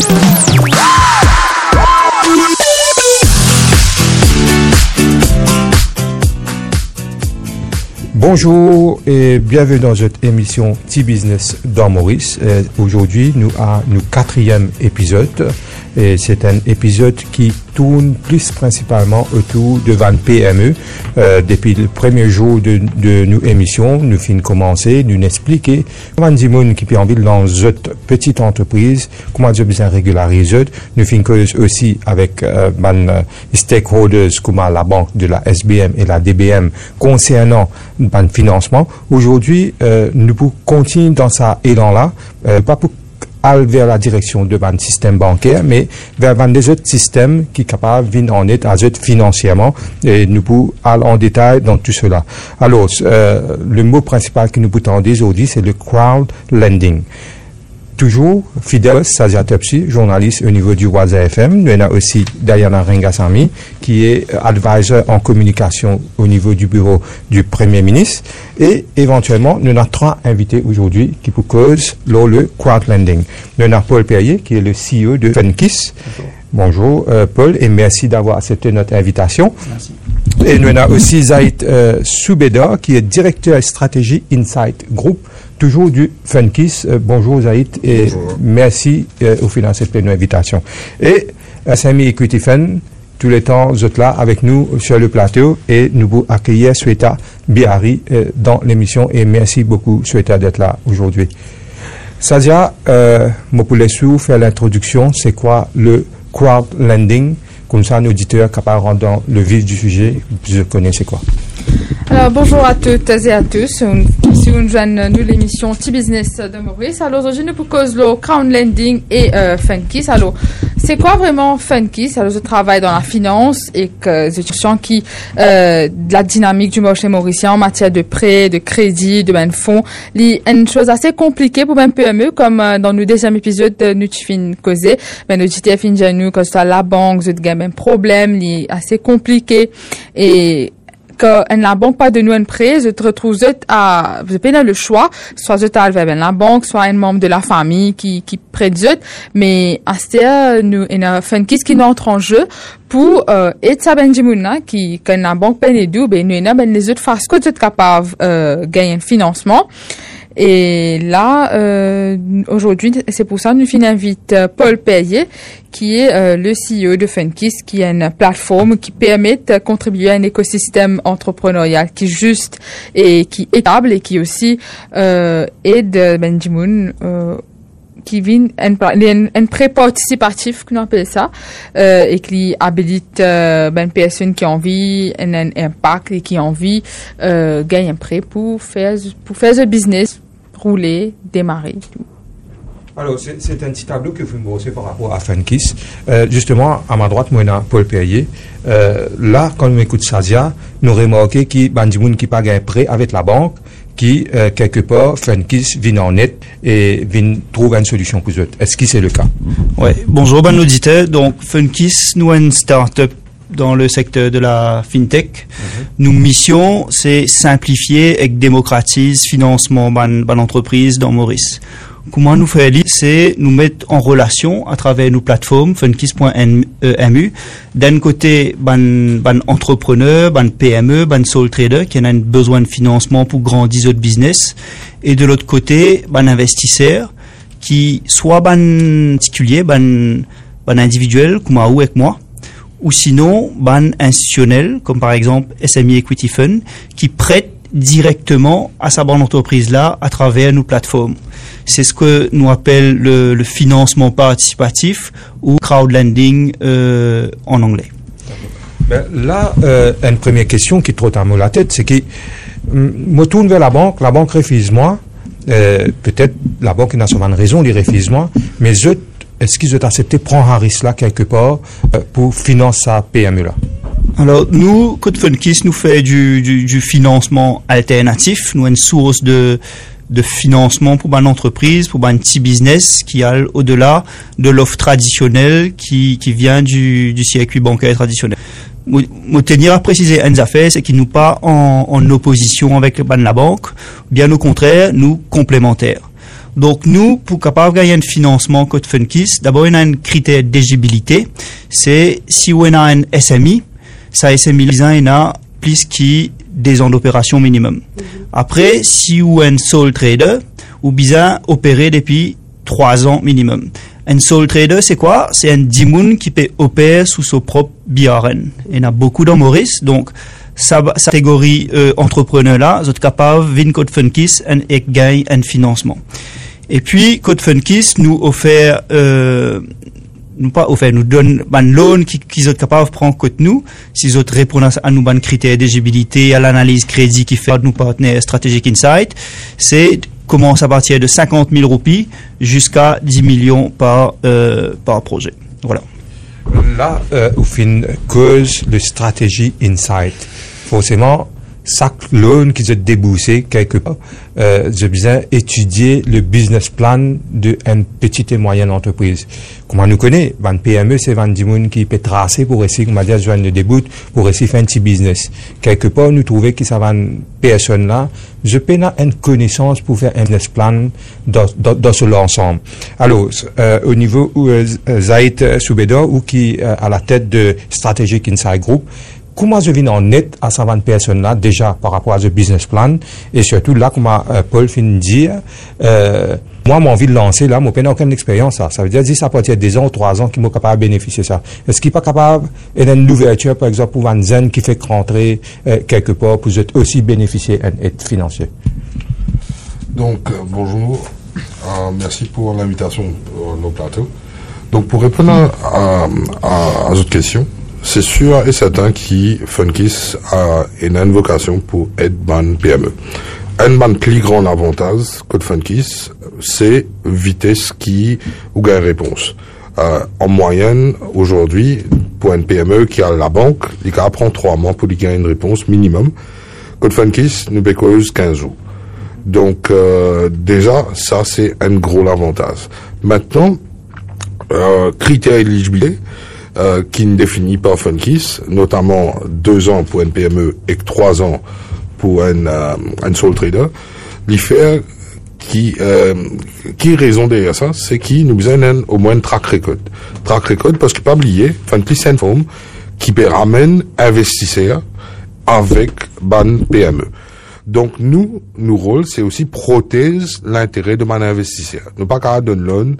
Bonjour et bienvenue dans cette émission T-Business dans Maurice. Aujourd'hui, nous avons notre 4e épisode et c'est un épisode qui tourne plus principalement autour de Van PME. Depuis le premier jour de nos émissions, nous finissons commencer, nous expliquer comment des gens qui ont envie dans cette petite entreprise, comment ils besoin régulariser. Nous finissons aussi avec stakeholders comme la banque de la SBM et la DBM concernant le financement. Aujourd'hui, nous pouvons continuer dans ça élan-là, pas pour aller vers la direction de un système bancaire, mais vers des autres systèmes qui sont capables de venir en aide à eux financièrement. Et nous pouvons aller en détail dans tout cela. Alors, le mot principal que nous pouvons dire aujourd'hui, c'est le crowd lending. Toujours fidèle, Sazia Tepsi, journaliste au niveau du Waza FM. Nous avons aussi Diana Rengasamy, qui est advisor en communication au niveau du bureau du Premier ministre. Et éventuellement, nous avons 3 invités aujourd'hui qui pour cause le crowdlending. Nous avons Paul Perrier, qui est le CEO de FunKiss. Bonjour Paul, et merci d'avoir accepté notre invitation. Merci. Et nous avons aussi Zaïd Soubeda, qui est directeur stratégie Insight Group, toujours du FunKiss. Bonjour Zaïd, et bonjour. Merci au final d'accepter notre invitation. Et Sami Equity Fund, tous les temps, vous êtes là avec nous sur le plateau et nous vous accueillons Sweta Biari dans l'émission et merci beaucoup Sweta d'être là aujourd'hui. Sazia, moi pour les sous faire l'introduction, c'est quoi le crowdlending? Comme ça, un auditeur capable de rentrer dans le vif du sujet, je connais c'est quoi. Alors, bonjour à toutes et à tous. Si vous nous joignez, nous, l'émission T-Business de Maurice. Alors, aujourd'hui, nous proposons le crowdlending et FunKiss. Alors, c'est quoi vraiment FunKiss? Alors, je travaille dans la finance et que je suis qui de la dynamique du marché mauricien en matière de prêts, de crédits, de fonds. C'est une chose assez compliquée pour même PME, comme dans nos deuxième épisode de nous fin causé. Mais nous JTF nous que ça la banque, vous avez même problème, c'est assez compliqué et quand la banque pas de nous un prêt, je te retrouve vous avez le choix, soit je t'arrive vers la banque, soit un membre de la famille qui prête mais à ce nous une FunKiss qui entre en jeu pour aider ça benjimouna qui quand la banque peine d'où ben nous ben les autres fassent que tu es capable gagner un financement. Et là, aujourd'hui, c'est pour ça que nous invite Paul Perrier, qui est le CEO de FunKiss, qui est une plateforme qui permet de contribuer à un écosystème entrepreneurial qui est juste et qui est stable et qui aussi aide Benjamin qui vient un prêt participatif qu'on appelle ça et qui habilite personne qui a envie un impact et qui a envie gagner un prêt pour faire le business rouler, démarrer. Tout. Alors, c'est un petit tableau que vous me brossez par rapport à FunKiss. Justement, à ma droite, moi, on a Paul Perrier. Là, quand on écoute Sazia, nous remarquons qu'il y a des gens qui payent un prêt avec la banque, qui, quelque part, FunKiss vient en aide et vient trouver une solution pour eux. Est-ce que c'est le cas? Oui. Bonjour, bon auditeur. Donc, FunKiss, nous, une start-up dans le secteur de la fintech. Nos missions, c'est simplifier et démocratiser le financement de l'entreprise dans Maurice. Comment nous faire c'est nous mettre en relation à travers nos plateformes funkiss.mu. D'un côté, ban entrepreneurs, ban PME, ban sole trader qui ont besoin de financement pour grandir notre business. Et de l'autre côté, ban investisseurs qui soit ban particulier, ban individuel, comme à ou avec moi, ou sinon, ban institutionnel, comme par exemple SME Equity Fund, qui prête directement à sa bonne entreprise-là à travers nos plateformes. C'est ce que nous appelle le financement participatif ou crowdlending en anglais. Ben, là, une première question qui trotte à moi la tête, c'est que me tourne vers la banque refuse moi, peut-être la banque n'a sûrement une raison, il refuse moi, mais est-ce qu'ils ont accepté de prendre un risque là quelque part pour financer sa PME là? Alors, nous, Code FunKiss, nous fait du financement alternatif. Nous avons une source de financement pour une entreprise, pour un petit business qui a au-delà de l'offre traditionnelle qui vient du circuit bancaire traditionnel. Moi, tenir à préciser une affaire, c'est qu'il nous pas en opposition avec la banque, bien au contraire, nous complémentaires. Donc nous, pour capable gagner un financement code Funkis, d'abord on a un critère d'éligibilité, c'est si on a un SMI, ça SMI il a plus qui des ans d'opération minimum. Après, si on a un sole trader, ou bien opérer depuis 3 ans minimum. Un sole trader, c'est quoi? C'est un dimoun qui peut opérer sous son propre BRN. Il y en a beaucoup dans Maurice, donc sa catégorie entrepreneur là, vous êtes capable de venir code Funkis et gagner un financement. Et puis, Code Funkis nous offert, nous donne un loan qui sont capables de prendre côté nous, si ils répondent à nous ban critères d'éligibilité, à l'analyse crédit qui fait nos partenaires Strategic Insight, c'est commence à partir de 50 000 roupies jusqu'à 10 millions par projet. Voilà. Là, au fin cause de Strategy Insight, forcément, chaque loan qui se déboursé quelque part, je besoin étudier le business plan d'une petite et moyenne entreprise. Comment nous connaît, van PME, c'est van dimoun qui peut tracer pour essayer, comment dire, joindre le début, pour essayer faire un petit business. Quelque part, nous trouvons que ça va une personne là, je peux avoir une connaissance pour faire un business plan dans ce l'ensemble. Alors, au niveau où Zaid Soubeda, ou qui à la tête de Strategic Insight Group, comment je viens en net à ces personnes-là, déjà par rapport à ce business plan, et surtout là, comment Paul finit de dire, moi, j'ai envie de lancer là, moi, je n'ai aucune expérience, ça veut dire, si ça peut être des ans ou 3 ans qui m'ont capable de bénéficier de ça. Est-ce qu'il n'est pas capable, il y a une ouverture, par exemple, pour un zen qui fait rentrer quelque part, pour aussi bénéficier d'un aide financière? Donc, bonjour, merci pour l'invitation à nos plateaux. Donc, pour répondre à votre question, c'est sûr et certain que Funkis a une vocation pour être ban PME. Un plus grand avantage que Funkis, c'est vitesse qui ou gagne réponse. En moyenne, aujourd'hui, pour une PME qui a la banque, il prend 3 mois pour gagner une réponse minimum. Que Funkis nous cause 15 jours. Donc, déjà, ça, c'est un gros avantage. Maintenant, critères d'éligibilité, qui ne définit pas Funkis, notamment 2 ans pour une PME et 3 ans pour un sole trader. L'IFER qui raison derrière ça, c'est qu'il nous besoin au moins un track record. Track record parce que pas oublier, Funkis c'est une forme qui peut ramener investisseurs avec ban PME. Donc nous rôle c'est aussi protéger l'intérêt de mon investisseur. Ne pas qu'à donner loan.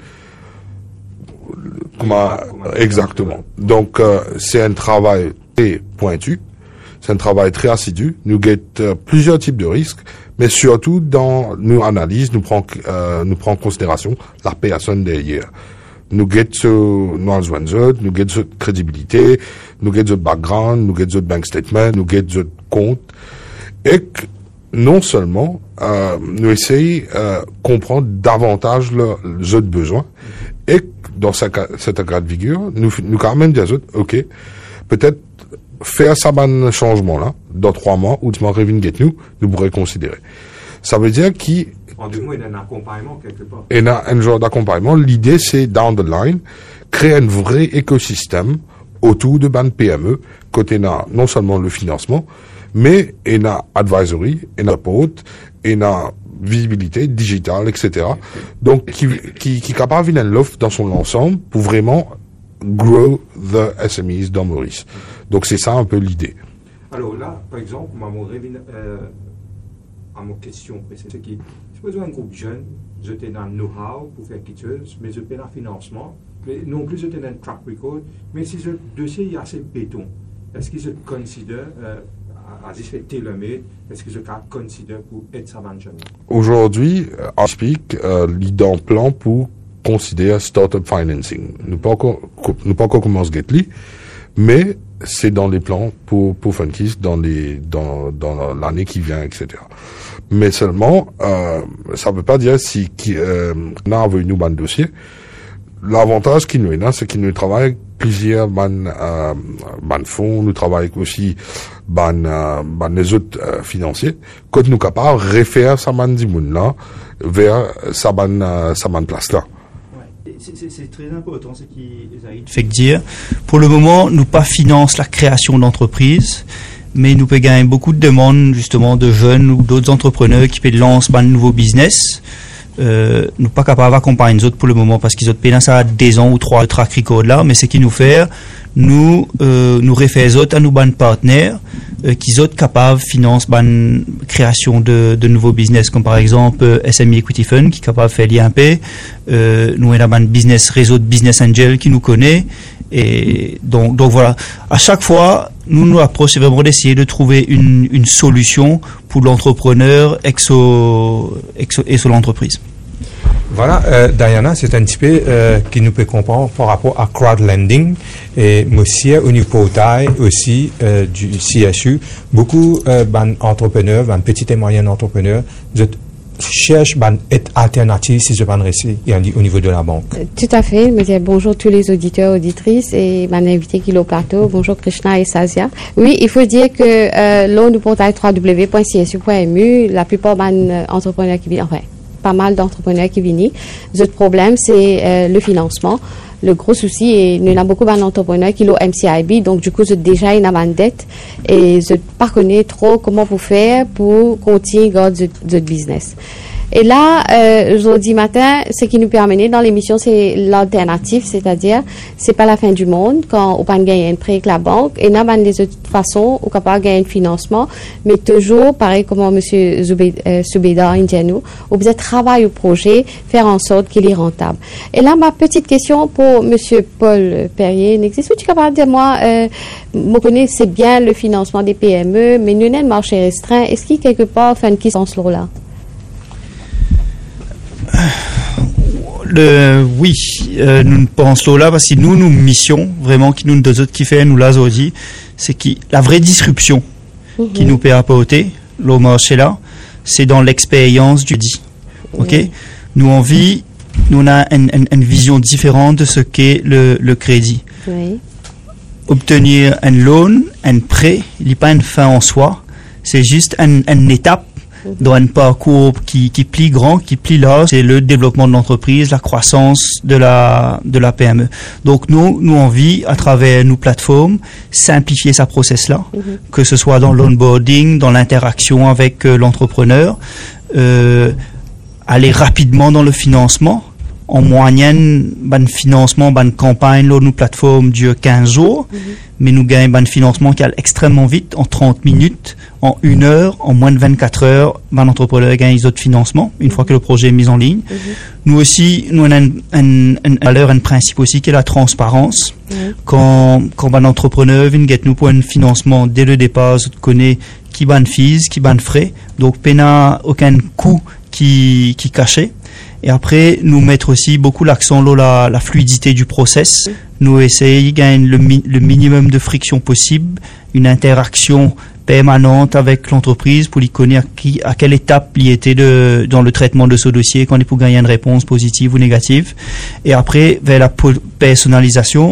Exactement. Donc, c'est un travail très pointu, c'est un travail très assidu. Nous guettons plusieurs types de risques, mais surtout dans nos analyses, nous prenons en considération la personne derrière. Nous guettons nos besoins, nous guettons notre crédibilité, nous guettons notre background, nous guettons notre bank statement, nous guettons notre compte, et que non seulement nous essayons de comprendre davantage leurs besoins, et dans cet cas de figure, nous quand même dire, ok, peut-être faire ça un changement là, dans 3 mois, ou tu m'en reviens nous pourrions considérer. Ça veut dire qu'il en deux mots, il y a un accompagnement quelque part. Il y a un genre d'accompagnement. L'idée, c'est, down the line, créer un vrai écosystème autour de ban PME, côté non seulement le financement, mais il y a advisory, il y a support, il y a visibilité digitale, etc. Donc, qui est capable de l'offre dans son ensemble pour vraiment grow the SMEs dans Maurice. Donc, c'est ça un peu l'idée. Alors là, par exemple, à ma question, c'est que je besoin d'un groupe jeune, je t'ai dans le know-how pour faire quelque chose, mais je paie un financement, mais non plus je t'ai un track record, mais si ce dossier est assez béton, est-ce que je considère à fait tailor-made, est-ce que je considère pour être ça jeune? Aujourd'hui, I speak, l'idée en plan pour considérer startup financing. Nous pas encore commencé à get mais c'est dans les plans pour Funkis dans l'année qui vient, etc. Mais seulement, ça veut pas dire si on a envoyé nous un dossier. L'avantage qu'il nous a, c'est qu'il nous travaille plusieurs fonds, nous travaillons aussi les autres financiers, quand nous capables de refaire sa man dimoun là vers sa man place là. C'est très important ce qui fait dire. Pour le moment, nous pas finance la création d'entreprises, mais nous peut gagner beaucoup de demandes justement de jeunes ou d'autres entrepreneurs qui peuvent lancer un nouveau business. nous pas capables d'accompagner les autres pour le moment parce qu'ils ont payé ça à des ans ou 3 track record là, mais ce qui nous fait, nous réfère les autres à nous ban partenaires qui sont capables de financer ban création de nouveaux business comme par exemple SME Equity Fund qui est capable de faire l'IMP, nous avons un business réseau de business angel qui nous connaît et donc voilà, à chaque fois nous approche c'est vraiment d'essayer de trouver une solution pour l'entrepreneur et sur l'entreprise. Voilà, Diana, c'est un petit peu qui nous peut comprendre par rapport à crowdlending et aussi au niveau portail aussi du CSU. Beaucoup d'entrepreneurs, petits et moyens entrepreneurs, cherchent une alternative si je vais rester au niveau de la banque. Tout à fait. Je me dis bonjour tous les auditeurs, auditrices et mon invité qui est au plateau. Bonjour Krishna et Sazia. Oui, il faut dire que l'on nous portail www.csu.mu, la plupart des entrepreneurs qui viennent, enfin, pas mal d'entrepreneurs qui viennent. Le problème, c'est le financement. Le gros souci, et il y a beaucoup d'entrepreneurs qui ont MCIB, donc du coup, j'ai déjà une dette et je ne connais pas trop comment vous faire pour continuer votre business. Et là, aujourd'hui matin, ce qui nous permet dans l'émission, c'est l'alternative, c'est-à-dire, c'est pas la fin du monde quand on peut gagner un prêt avec la banque. Et là, des autres façons, on peut pas gagner un financement, mais toujours, pareil comme monsieur Soubeda Indiano, on peut travailler au projet, faire en sorte qu'il est rentable. Et là, ma petite question pour monsieur Paul Perrier, n'existe tu capable de dire moi, je connais c'est bien le financement des PME, mais nous avons un marché restreint. Est-ce qu'il quelque part fait une question là? Oui, nous pensons là parce que nous mission vraiment qui nous deux autres qui fait nous là aujourd'hui, c'est qui la vraie disruption qui nous peut apporter le marché là, c'est dans l'expérience du dit. Ok, nous on a une vision différente de ce qu'est le crédit. Oui. Obtenir un loan, un prêt, il n'est pas une fin en soi, c'est juste une étape dans un parcours qui plie grand, qui plie large, c'est le développement de l'entreprise, la croissance de la PME. Donc nous envie à travers nos plateformes simplifier sa process là, que ce soit dans l'onboarding, dans l'interaction avec l'entrepreneur, aller rapidement dans le financement. En moyenne, financement, campagne, nos plateformes dure 15 jours, mais nous gagnons un financement qui allait extrêmement vite, en 30 minutes, en 1 heure, en moins de 24 heures, l'entrepreneur gagne les autres financements, une fois que le projet est mis en ligne. Nous aussi, nous avons une valeur, un principe aussi qui est la transparence. Quand un entrepreneur vient nous pour un financement dès le départ, je connais qui ban fees, qui ban frais, donc n'a aucun coût qui caché. Et après, nous mettre aussi beaucoup l'accent sur la fluidité du process. Nous essayer de gagner le minimum de friction possible, une interaction permanente avec l'entreprise pour lui connaître à quelle étape il était dans le traitement de ce dossier, quand il peut gagner une réponse positive ou négative. Et après, vers la personnalisation,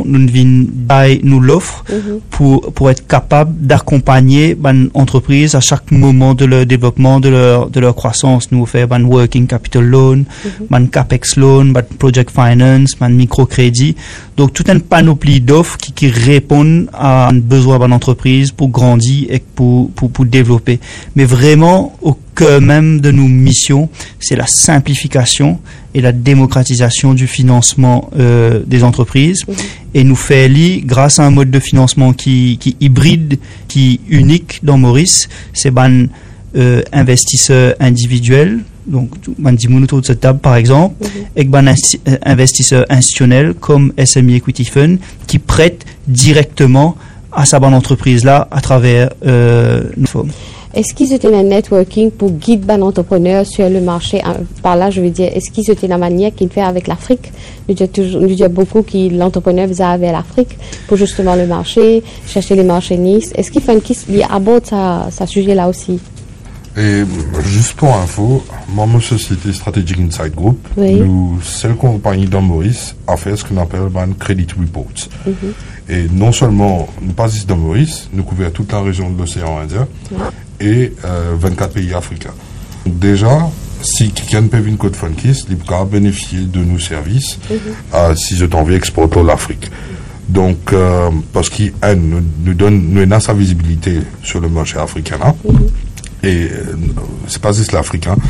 nous l'offre pour être capable d'accompagner l'entreprise à chaque moment de leur développement, de leur croissance. Nous offrons un working capital loan, un capex loan, un project finance, un microcrédit. Donc, toute une panoplie d'offres qui répondent à un besoin de l'entreprise pour grandir et pour développer. Mais vraiment, au cœur même de nos missions, c'est la simplification et la démocratisation du financement des entreprises. Et nous fait grâce à un mode de financement qui hybride, qui est unique dans Maurice, c'est investisseurs individuels, donc autour de cette table par exemple, et investisseurs institutionnels comme SME Equity Fund qui prêtent directement à sa bonne entreprise là à travers nos formes. Est-ce qu'ils étaient un networking pour guider un entrepreneur sur le marché? Par là, je veux dire, est-ce qu'ils étaient la manière qu'ils font avec l'Afrique? Nous disons beaucoup que l'entrepreneur va avec l'Afrique pour justement le marché, chercher les marchandises. Est-ce qu'ils font qu'ils abordent ce sujet-là aussi? Et juste pour info, ma société Strategic Insight Group, nous, seule compagnie dans Maurice, a fait ce qu'on appelle un Credit Reports. Et non seulement nous passons dans Maurice, nous couvrons toute la région de l'océan Indien et 24 pays africains. Donc déjà, si quelqu'un peut venir code Funkis, il peut bénéficier de nos services si je t'en veux exporter l'Afrique. Donc, parce qu'il nous donne sa visibilité sur le marché africain là. Et c'est pas juste l'Afrique.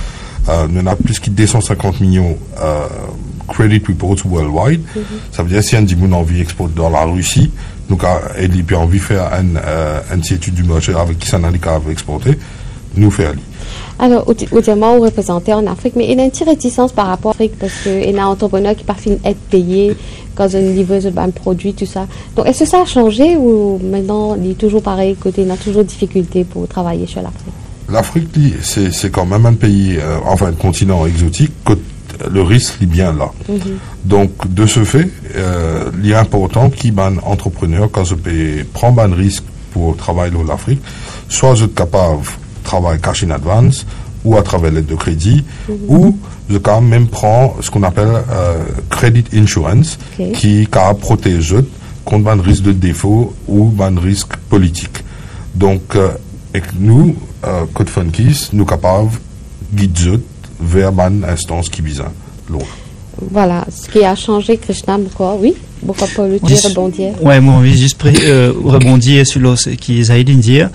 nous avons plus que 250 millions credit reports worldwide. Ça veut dire si un dimoun a envie d'exporter dans la Russie, nous il peut envie de faire une étude du marché avec qui ça n'a pas exporter, nous faire. Alors, ultimement, on représentait en Afrique, mais il y a une petite réticence par rapport à l'Afrique parce qu'il y a un entrepreneur qui parfois être payé quand on livre un produit, tout ça. Donc, est-ce que ça a changé ou maintenant, il est toujours pareil, côté, il y a toujours difficulté pour travailler sur l'Afrique? L'Afrique, c'est quand même un pays, enfin un continent exotique, le risque est bien là. Donc, de ce fait, il est important qu'un entrepreneur, quand je prend un risque pour travailler dans l'Afrique, soit je suis capable de travailler cash in advance, ou à travers l'aide de crédit, ou je quand même prends ce qu'on appelle credit insurance, qui protège contre un risque de défaut ou un risque politique. Donc, et nous, Code Funkies, nous sommes capables de guider vers une instance qui vise l'autre. Voilà, ce qui a changé, Krishna, oui, pourquoi pas le dire, rebondir? Ouais, moi, je juste rebondir sur ce qu'ils ont dit.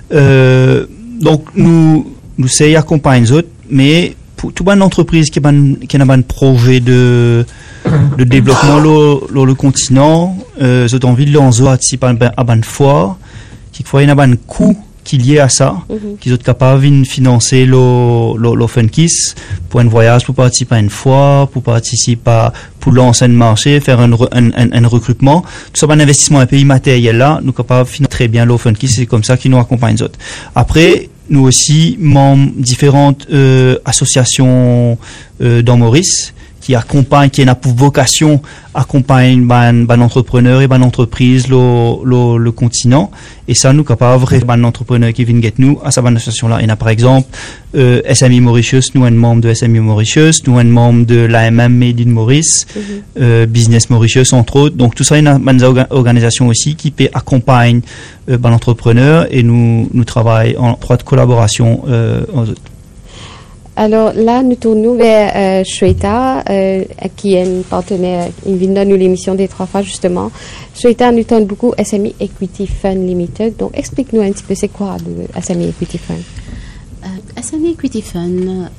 Donc, nous accompagnons les autres, mais pour toute une entreprise qui a un projet de développement sur le continent, ils ont envie de lancer participer à une foire, qui il y a un coût qui est lié à ça, qu'ils sont capables de financer le Funkies pour un voyage, pour participer à une foire, pour pour lancer un marché, faire un recrutement. Tout ça, un investissement un peu immatériel là, nous sommes capables de financer très bien le Funkies, c'est comme ça qu'ils nous accompagnent les autres. Après, nous aussi, membres différentes associations dans Maurice, qui ont pour vocation accompagner un entrepreneur et une entreprise le continent, et ça nous capable un entrepreneur qui vient nous à cette association là. Il y a par exemple SMI Mauritius, nous un membre de SMI Mauritius, nous un membre de l'AMM Made in Maurice, Business Mauritius entre autres. Donc tout ça, il y a une organisation aussi qui peut accompagner un entrepreneur, et nous travaillons en étroite collaboration aux autres. Alors là, nous tournons vers Shweta, qui est un partenaire, il vient de nous l'émission des 3 fois justement. Shweta nous tourne beaucoup SME Equity Fund Limited. Donc explique-nous un petit peu c'est quoi le SME Equity Fund. SME Equity Fund,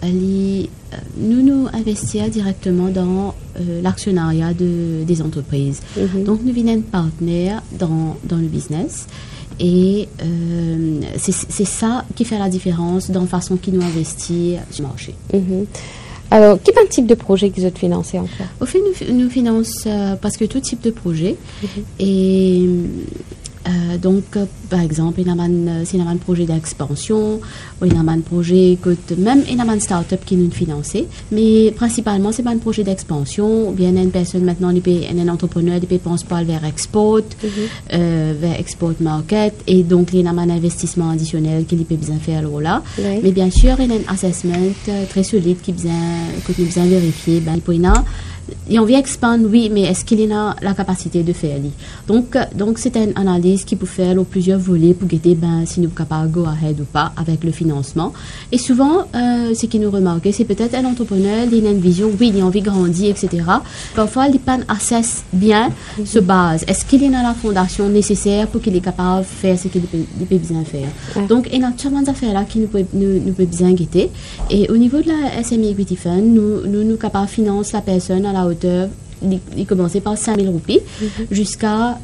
nous investissons directement dans l'actionnariat des entreprises. Donc nous venons partenaires dans le business. Et c'est ça qui fait la différence dans la façon qu'ils nous investissent sur le marché. Alors, quel type de projet qu'ils ont financé encore? Au fait, nous finançons parce que tout type de projet. Et donc, par exemple, il y a un projet d'expansion, ou il y a un projet, même il y a un start-up qui nous finance, mais principalement, c'est pas un projet d'expansion, ou bien une personne maintenant, un entrepreneur, il pense pas vers export, vers export market, et donc il y a un investissement additionnel qu'il peut bien faire là. Mais bien sûr, il y a un assessment très solide que nous besoin vérifier, il a envie d'expandre, oui, mais est-ce qu'il a la capacité de faire? Donc c'est une analyse qui peut faire plusieurs volets pour guetter si nous sommes capables de go ahead ou pas avec le financement. Et souvent, ce qui nous remarque, c'est peut-être un entrepreneur, il a une vision, oui, il a envie de grandir, etc. Parfois, il pas assess bien ce base. Est-ce qu'il a la fondation nécessaire pour qu'il est capable de faire ce qu'il peut bien faire? Donc, il y a certaines affaires-là qui nous peut bien guetter. Et au niveau de la SME Equity Fund, nous capables de financer la personne à la hauteur, il commençait par 5 000 roupies jusqu'à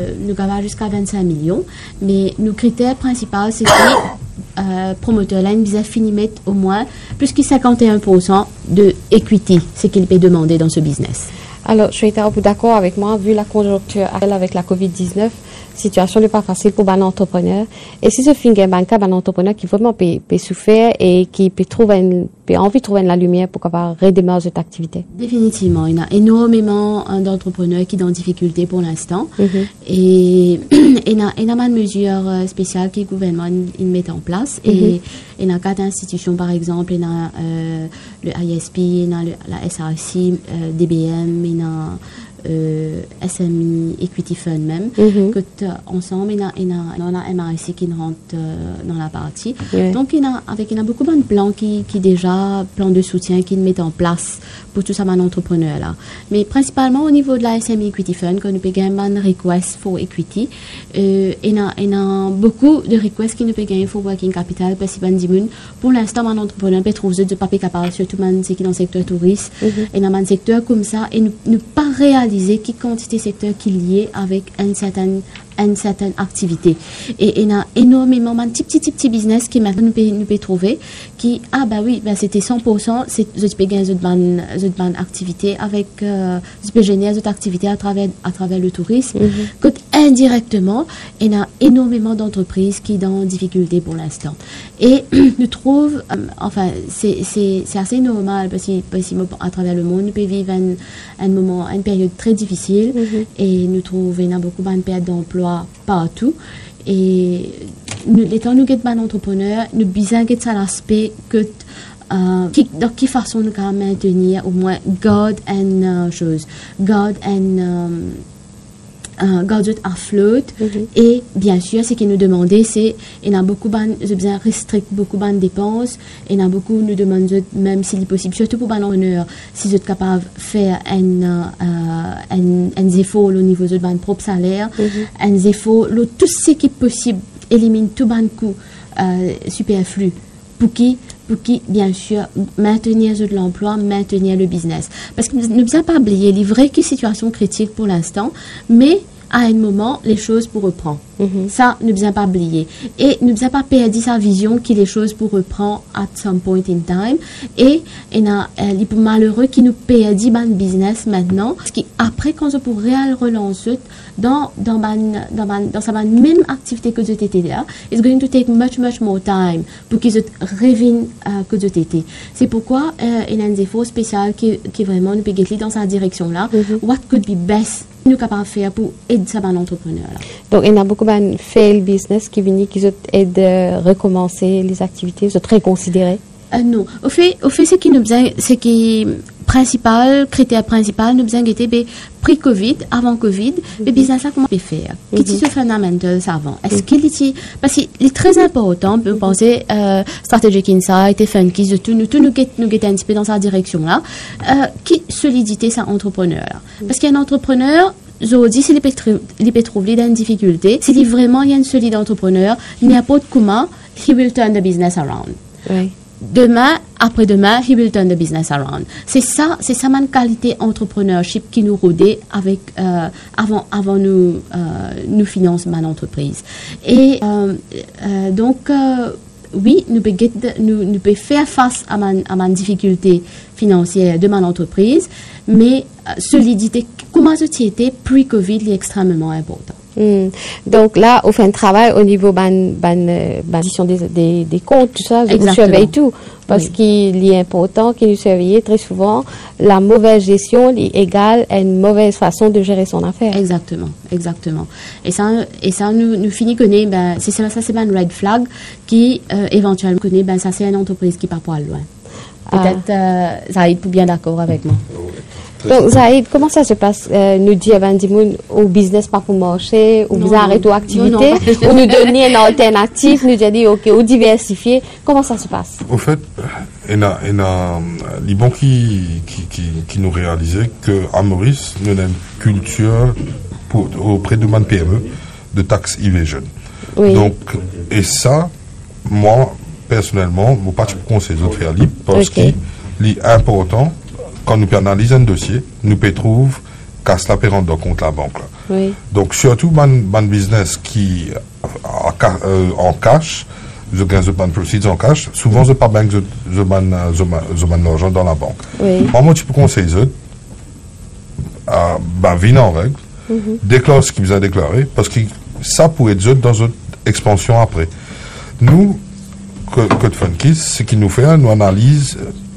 25 millions. Mais nos critères principaux, c'est que promoteur là, il a fini mettre au moins plus que 51% de equity, ce qu'il peut demander dans ce business. Alors, je suis d'accord avec moi, vu la conjoncture actuelle avec la COVID-19, situation n'est pas facile pour un entrepreneur. Et si ce fait un entrepreneur qui vraiment peut souffrir et qui peut envie de trouver la lumière pour pouvoir redémarrer cette activité. Définitivement, il y a énormément d'entrepreneurs qui sont en difficulté pour l'instant. Et il y a une mesure spéciale que le gouvernement met en place. Et il y a 4 institutions, par exemple, il y a le ISP, il y a la SRC, DBM, il y a SME Equity Fund même, que ensemble, il y a MRC qui rentre dans la partie. Donc, il y a beaucoup de plans qui déjà, plans de soutien qui mettent en place pour tout ça, mon entrepreneur là. Mais principalement au niveau de la SME Equity Fund, quand nous payons un request for equity, il y a beaucoup de requests qui nous payent for working capital, parce que pour l'instant, mon entrepreneur peut trouver de papier capable, surtout qui est dans le secteur touriste, et dans un secteur comme ça, et ne pas réaliser qui quantité de secteur qui est lié avec une certaine activité. Et il y a énormément de petits business qui maintenant nous peut trouver, qui, c'était 100%, c'est, je peux gagner une activité avec, je peux générer cette activité à travers le tourisme, que indirectement, il y a énormément d'entreprises qui sont en difficulté pour l'instant. Et nous trouvons, c'est assez normal, parce que à travers le monde, nous pouvons vivre une période très difficile, et nous trouvons qu'il y a beaucoup de pertes d'emploi partout. Et étant nous sommes des entrepreneurs, nous besoin de ça l'aspect que dans quelle façon nous pouvons maintenir au moins garde à flotte. Et bien sûr, ce qui nous demandait, c'est il y a beaucoup de besoin restreindre beaucoup de dépenses, il y a beaucoup nous demandent même s'il est possible, surtout pour les entrepreneurs, si vous êtes capable de faire un effort au niveau de votre propre salaire, un effort, tout ce qui est possible, élimine tout le coût superflu pour qui bien sûr maintenir de l'emploi, maintenir le business. Parce que nous ne devons pas oublier les vraies situations critiques pour l'instant, mais à un moment, les choses pour reprendre. Ça, ne devons pas oublier. Et ne devons pas perdre sa vision que les choses pour reprendre at some point in time. Et il est malheureux qui nous perdent le business maintenant. Parce qu'après, quand on pourrait relancer dans sa même activité que j'étais là, it's going to take much more time pour qu'ils reviennent que j'étais. C'est pourquoi il y a un effort spécial qui vraiment nous peut guider dans cette direction-là. What could be best nous capables de faire pour aider ça un entrepreneur là. Donc il y a beaucoup de fail business qui viennent qui aident à recommencer les activités, se réconsidérer. Non, au fait ce qui nous besoin, c'est qui critère principal nous besoin était pré-Covid, avant Covid, le business là comment on peut faire. Qu'est-ce que fondamental avant? Est-ce qu'il est parce qu'il est très important pour penser strategic insight et funky de tout nous get un petit peu dans sa direction là, qui solidité ça entrepreneur là. Parce qu'un entrepreneur aujourd'hui, s'il peut trouver dans une difficulté, s'il vraiment y a un solide entrepreneur, n'importe comment, he will turn the business around. Oui. Demain, après-demain, he will turn the business around. C'est ça ma qualité entrepreneurship qui nous rodait avec avant nous finance mon entreprise. Et donc oui, nous pouvons faire face à ma difficulté financière de mon entreprise, mais solidité, comment société pre-Covid est extrêmement important. Donc là, on fait un travail au niveau gestion des comptes, tout ça, on surveille tout. Parce qu'il est important que nous surveillions très souvent la mauvaise gestion est égale à une mauvaise façon de gérer son affaire. Exactement. Et ça nous finit connaître, c'est un red flag qui éventuellement connaît, ça c'est une entreprise qui part pas loin. Peut-être Zaïd pour bien d'accord avec moi. Donc Zaïd, comment ça se passe? Nous dit avant au business pas pour marcher, ou vous arrêtez aux activités, ou nous donner une alternative, nous dit ok, ou diversifier. Comment ça se passe? Au fait, il y a les banques qui nous réalisaient qu'à Maurice, nous avons une culture auprès de man PME de tax evasion. Oui. Donc, et ça, moi, personnellement, je ne pas conseiller de faire libre parce qu'il est important. Quand nous analysons un dossier, nous peut trouver qu'à cela peut rendre compte la banque. Là. Oui. Donc, surtout, un business qui en cash, je gagne de proceeds en cash, souvent, je ne pas bien que je l'argent dans la banque. Oui. Moi, tu peux conseiller, venir en règle, déclare ce qu'il vous a déclaré, parce que ça pourrait être dans une expansion après. Nous, Code Funky, ce qu'il nous fait, nous analyse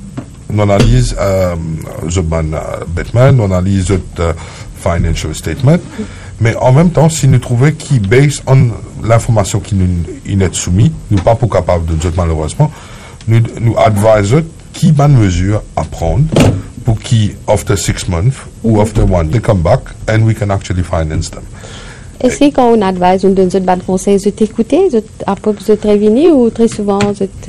Batman, on analyse le financial statement, mais en même temps, si nous trouvons qui base on l'information qui nous est soumise, nous pas pour capable de dire malheureusement, nous advisons qui bonne mesure à prendre pour qui, after 6 months ou after 1, they come back and we can actually finance them. Est-ce que quand on advise, on donne des bons conseils, vous écoutez, après vous êtes réunis ou très souvent vous êtes...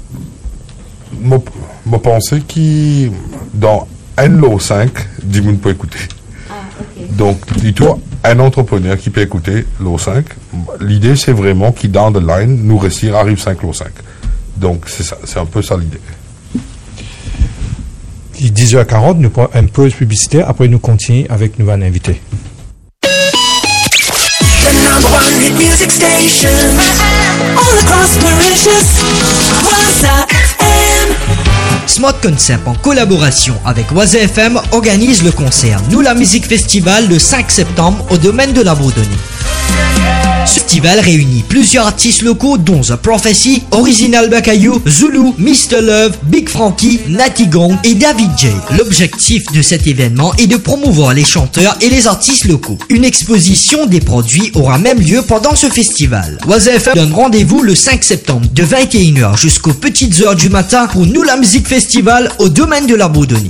Je pense que dans un lot 5, 10 personnes peuvent écouter. Donc, dis-toi, un entrepreneur qui peut écouter lot 5, l'idée c'est vraiment qu'il, down the line, nous réussir arrive 5 lot 5. Donc, c'est ça, c'est un peu ça l'idée. Il est 10h40, nous prenons une pause publicitaire, après nous continuons avec nos invités. The number one hit music station all across Mauritius. Waza FM. Smart Concept, en collaboration avec Waza FM, organise le concert Nous la Musique Festival le 5 septembre au domaine de la Bourdonnais. Ce festival réunit plusieurs artistes locaux dont The Prophecy, Original Bakayou, Zulu, Mr. Love, Big Frankie, Natty Gong et David J. L'objectif de cet événement est de promouvoir les chanteurs et les artistes locaux. Une exposition des produits aura même lieu pendant ce festival. Waza FM donne rendez-vous le 5 septembre de 21h jusqu'aux petites heures du matin pour Nous la Musique Festival au domaine de la Bourdonnais.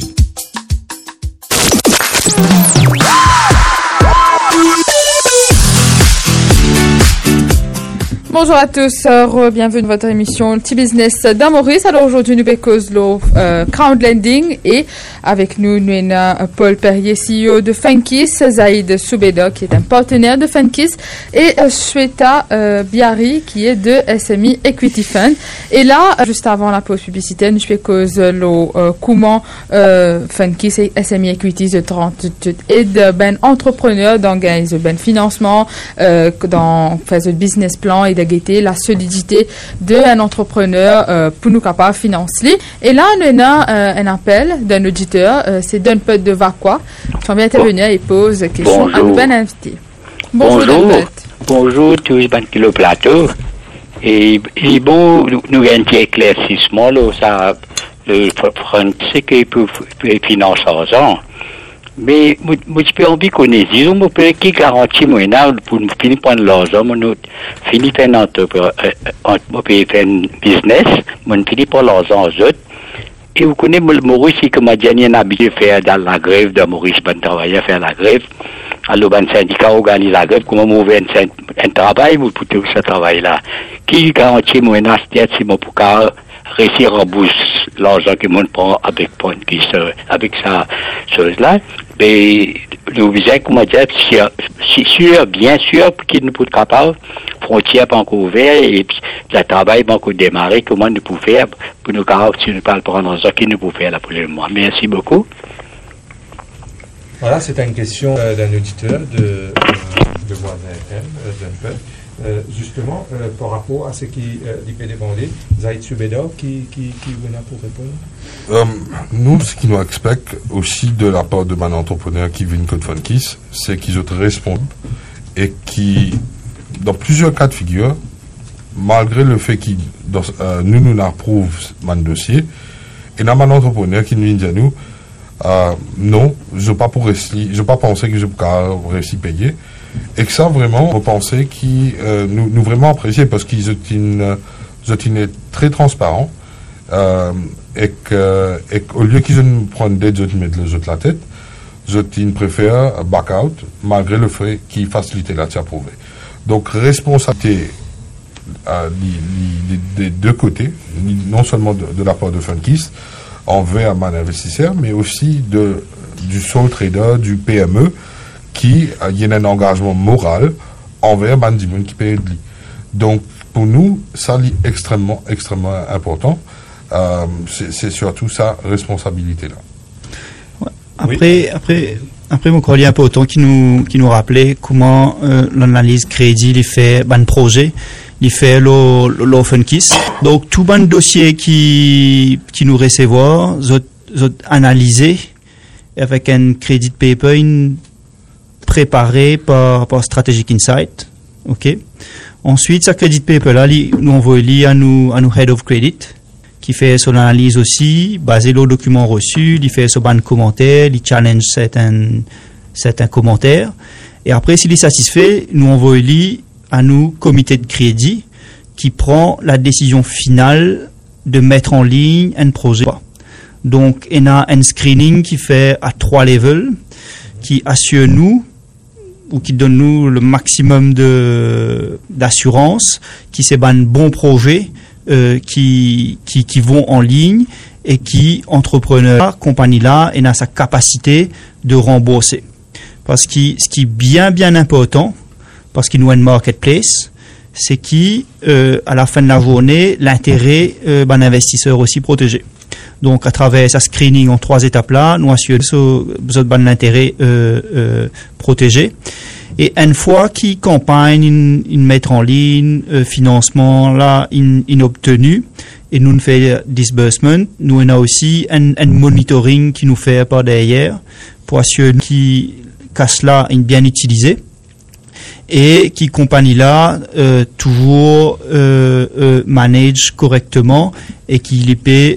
Bonjour à tous, bienvenue dans votre émission Petit Business dans Maurice. Alors aujourd'hui nous avons crowdlending et avec nous avons Paul Perrier, CEO de Funkis, Zaïd Soubeda qui est un partenaire de Funkis et Shweta Biari qui est de SME Equity Fund. Et là, juste avant la pause publicitaire, nous avons comment Funkis et SME Equity de 30 et de ben entrepreneurs dans ben financement, dans faire le business plan et la solidité d'un entrepreneur pour nous capables de financer. Et là, on a un appel d'un auditeur, c'est Don Pet de Vaqua, qui vient intervenir et pose question à nos ben invités. Bonjour Don Pet. Bonjour tous les qui le plateau. Et bon, nous avons un petit éclaircissement, là, ça, le front, c'est qu'il peut financer l'argent. Mais, moi, je peux envie qu'on ait dit, on peut qui garantit moi, pour nous finir prendre l'argent, nous finir faire un business, nous finir prendre l'argent aux autres. Et vous connaissez, Maurice, comme a dit, il y a un habitué de faire dans la grève de Maurice, ben travailler, faire la grève. Alors, ben syndicat organise la grève, comment on veut un travail, vous pouvez tout ce travail-là. Qui garantit moi, c'est mon pour réussir à rembourser l'argent que monde prend avec sa chose-là. Mais, nous visons, comment dire, sûr, bien sûr, qu'il nous peut être capable, frontières pas encore ouvertes, et puis, le travail pas encore démarré, comment nous pouvons faire, pour nous capables, si nous parlons prendre l'argent, qu'il nous peut faire là pour le moment. Merci beaucoup. Voilà, c'est une question d'un auditeur de Waza FM, d'un peu. Justement, par rapport à ce qui peut demander, Zaïd Soubeda, qui venait pour répondre? Nous, ce qui nous expecte aussi de la part de mon entrepreneur qui vient de Funkis, c'est qu'ils sont responsables et qui, dans plusieurs cas de figure, malgré le fait qu'ils nous approuvent mon dossier, et dans mon entrepreneur qui nous dit à nous, non, je ne pas penser que je peux réussir à payer. Et que ça, vraiment, on pensait qu'ils nous vraiment appréciaient parce qu'ils étaient très transparents et qu'au lieu qu'ils nous prennent d'aide, ils mettent les autres la tête, ils préfèrent back out malgré le fait qu'ils facilitent la prouver. Donc, responsabilité des deux côtés, non seulement de la part de Funkis envers mon investisseur, mais aussi du sole trader, du PME, qui y a un engagement moral envers Bandimun qui paye de lui. Donc, pour nous, ça est extrêmement, extrêmement important. C'est surtout sa responsabilité-là. Ouais. Après, mon collègue un peu autant qui nous rappelait comment l'analyse crédit, il fait un projet, il fait l'Offenkis. Donc, tout un dossier qui nous recevoir, analysé avec un credit paper, préparé par Strategic Insight, ok. Ensuite, ce credit paper là, nous envoie à nous head of credit, qui fait son analyse aussi, basé sur le document reçu, il fait son ban commentaire, il challenge certains commentaires, et après, s'il est satisfait, nous envoie à nous comité de crédit, qui prend la décision finale de mettre en ligne un projet. Donc, il y a un screening qui fait à 3 levels, qui assure nous, ou qui donne nous le maximum d'assurance, qui c'est un bon projet, qui vont en ligne, et qui, entrepreneur, compagnie-là, et a sa capacité de rembourser. Parce que ce qui est bien important, parce qu'il nous a une marketplace, c'est à la fin de la journée, l'intérêt d'un investisseur aussi protégé. Donc, à travers sa screening en 3 étapes-là, nous assurons besoin de l'intérêt protégé. Et une fois qu'il campagne, il met en ligne, financement, là, il obtenu, et nous fait disbursement, nous on a aussi un monitoring qui nous fait par derrière, pour assurer que cela est bien utilisé. Et qui compagnie là toujours manage correctement et qui paie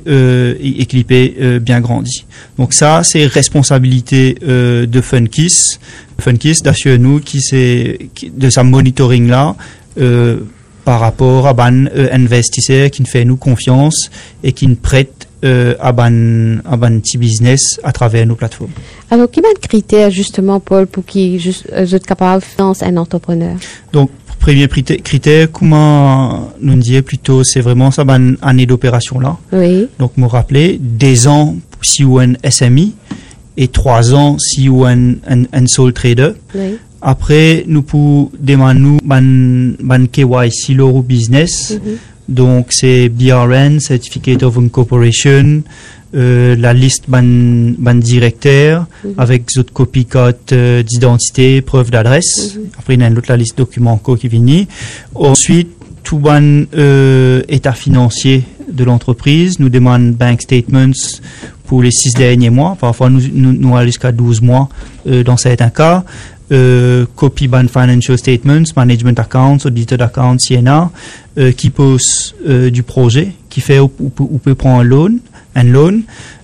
bien grandi. Donc ça c'est responsabilité de Funkiss d'assurer nous de sa monitoring là par rapport à ban investisseur qui nous fait nous confiance et qui nous prête à ban petit business à travers nos plateformes. Alors, quels sont les critères justement, Paul, pour qu'ils soient capables de financer un entrepreneur? Donc, premier critère, comment nous dire plutôt, c'est vraiment ça, une année d'opération là. Oui. Donc, me rappeler, 2 ans si ou un SMI et 3 ans si ou un sole trader. Oui. Après, nous pouvons demander ban KYC l'euro business. Mm-hmm. Donc, c'est BRN, Certificate of Incorporation, la liste ban directeur, avec d'autres copies d'identité, preuve d'adresse. Après, il y a la liste documents qui vient. Ensuite, tout ban état financier de l'entreprise. Nous demandons bank statements pour les 6 derniers mois. Parfois, nous allons jusqu'à 12 mois dans certains cas. Copy ban financial statements, management accounts, audited accounts, CNA, qui pose du projet, qui fait où peut prendre un loan,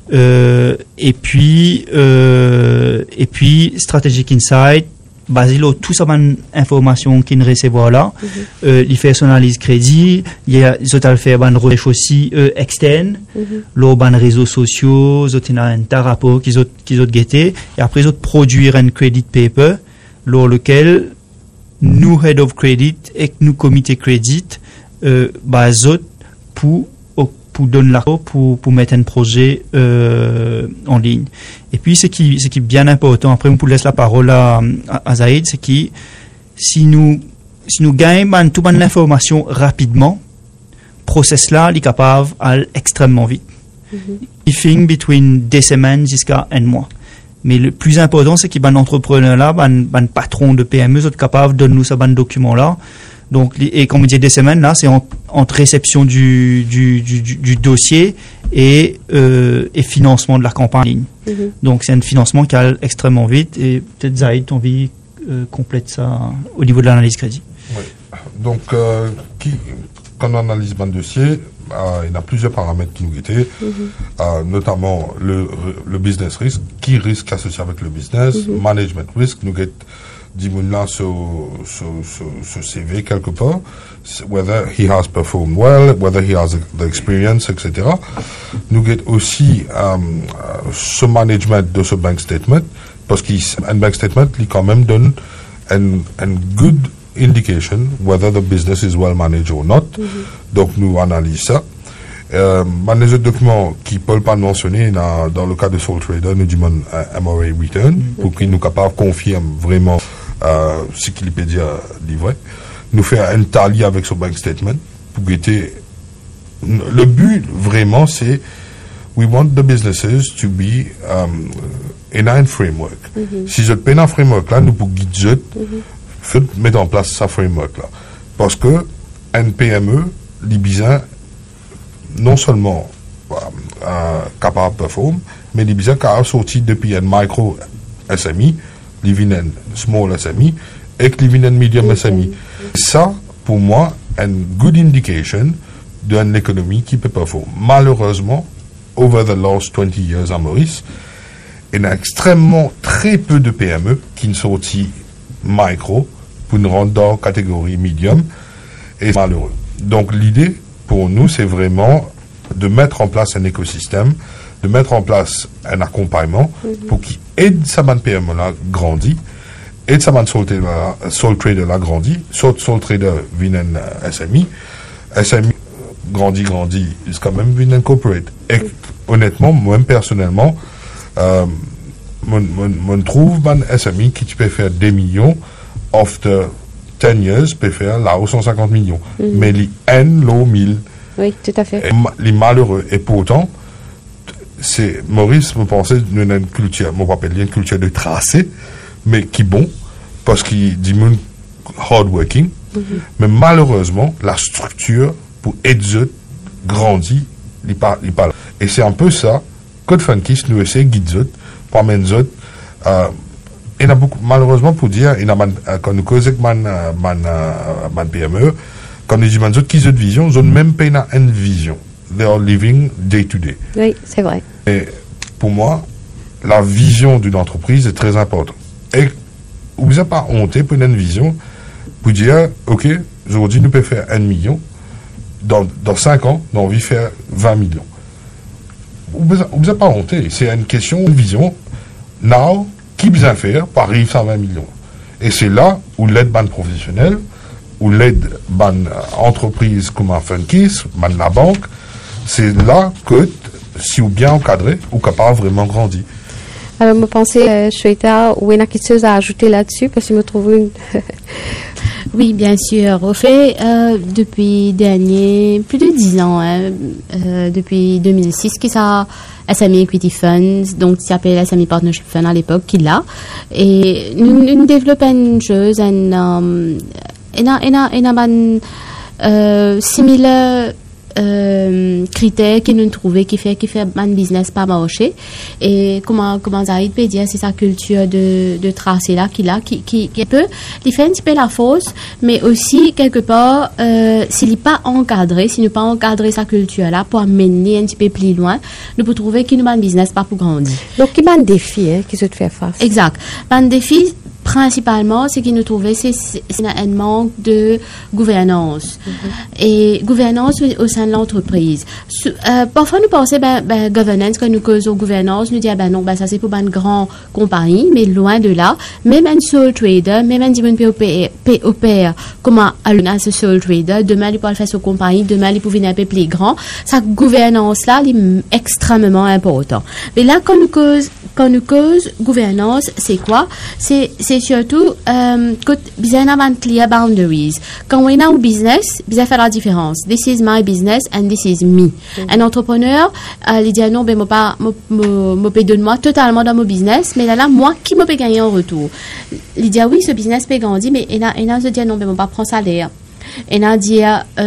et puis strategic insight, basé sur tout ça bonne information qu'il recevoir là, il fait son analyse crédit, il y a fait une recherche aussi externe, l'eau ban réseaux sociaux, il y a un rapport qu'ils ont guetté, et après ils ont produire un credit paper, lors lequel nous head of credit et nous comité credit pour donner l'accord pour mettre un projet en ligne. Et puis ce qui est bien important, après on peut laisser la parole à Zaïd, c'est que si nous gagnons toute l'information rapidement, process là est capable d'aller extrêmement vite. Il fait between 2 semaines jusqu'à 1 mois. Mais le plus important, c'est qu'il y a un entrepreneur là, un patron de PME, est capable de donner nous ce document là. Donc, et comme on dit 2 semaines là, c'est entre réception du dossier et financement de la campagne en ligne. Donc, c'est un financement qui allait extrêmement vite. Et peut-être Zaïd, ton vie complète ça au niveau de l'analyse crédit. Oui. Donc, quand on analyse un dossier, il y a plusieurs paramètres qui nous guettent, notamment le business risk, qui risque associé avec le business, management risk, nous guette là sur CV quelque part, whether he has performed well, whether he has the experience, etc. Nous guette aussi ce management de ce bank statement, parce qu'un bank statement, il quand même donne un good indication whether the business is well managed or not. Donc nous analysons ça. Les autres documents qui ne peuvent pas mentionner dans le cas de Sole Trader, nous demandons un MRA return pour qu'il nous capable confirme vraiment ce qu'il peut dire livré. Nous faire un tally avec ce bank statement pour guetter. Le but vraiment c'est we want the businesses to be in a framework. Si je paye un framework là, nous pour guider faut mettre en place sa framework là. Parce que un PME, l'Ibizan, non seulement capable de performer, mais l'Ibizan capable de sortir depuis un micro SMI, l'Ivinen small SMI, et l'Ivinen medium SMI. Ça, pour moi, une good indication d'une économie qui peut performer. Malheureusement, over the last 20 years à Maurice, il y a extrêmement très peu de PME qui ne sortent micro pour nous rendre dans la catégorie medium et malheureux. Donc l'idée pour nous c'est vraiment de mettre en place un écosystème de mettre en place un accompagnement pour qu'il aide sa bonne PME là grandir, aide sa bonne sole trader là grandir, sole trader vient SMI grandit, jusqu'à même vient corporate. Et honnêtement, moi personnellement, je trouve un SMI qui peut faire des millions, after 10 years, peut faire là où 150 millions. Mais les N, l'eau 1000. Oui, tout à fait. Les malheureux. Et pourtant, c'est, Maurice me pensait d'une culture, mon rappelle, une culture de tracé, mais qui est bon, parce qu'il dit hardworking. Mais malheureusement, la structure pour aider grandit, il pas là. Et c'est un peu ça, Code Funkis nous essaie de guider, pour amener il y a beaucoup, malheureusement, pour dire, quand nous causons man PME, quand nous disons qu'ils ont une vision, ils n'ont même pas une vision. They are living day to day. Oui, c'est vrai. Et pour moi, la vision d'une entreprise est très importante. Et vous n'avez pas honte pour une vision, pour dire, OK, aujourd'hui, nous pouvons faire 1 million. Dans 5 ans, nous avons envie de faire 20 millions. Vous n'avez pas honte. C'est une question de vision. Now, qui besoin faire pour arriver à 20 millions? Et c'est là où l'aide ban professionnelle, où l'aide ban entreprise comme un Funkis, ban la banque, c'est là que, si vous bien encadré, vous capable vraiment grandir. Alors, je pensais, Shweta, ou il y a quelque chose à ajouter là-dessus, parce que je me trouve une... Oui, bien sûr. Au fait, depuis plus de 10 ans, depuis 2006, qui ça SME Equity Funds, donc qui s'appelle SME Partnership Fund à l'époque, qui l'a. Et nous développons une chose, similaire critères qui nous trouvent qui fait un business pas marché. Et comment Zahid peut dire, c'est sa culture de tracer là qui peut il fait un petit peu la fausse, mais aussi quelque part s'il n'est pas encadré, s'il n'est pas encadré sa culture là pour amener un petit peu plus loin, nous pouvons trouver qu'il nous a un business pas pour grandir. Donc il y a un défi qui se fait face. Exact. Un défi principalement, ce qui nous trouvait, c'est un manque de gouvernance. Et gouvernance au sein de l'entreprise. Parfois, nous pensons, governance, quand nous causons gouvernance, nous disons, non, ça c'est pour une grande compagnie, mais loin de là, même un sole trader, même un diamond opère, comment un sole trader, demain, il peut le faire sur compagnie, demain, il peut venir un peu plus grand. Sa gouvernance-là, est extrêmement important. Mais là, quand nous cause gouvernance, c'est quoi? C'est surtout que bien avoir clear boundaries. Quand on est au business, bien faire la différence. This is my business and this is me. Un entrepreneur, il dit non, me donne-moi totalement dans mon business, mais là, moi, qui me peut gagner en retour? Il dit oui, ce business peut grandir, mais il a se dit non, mais pas prendre salaire. Et on dit,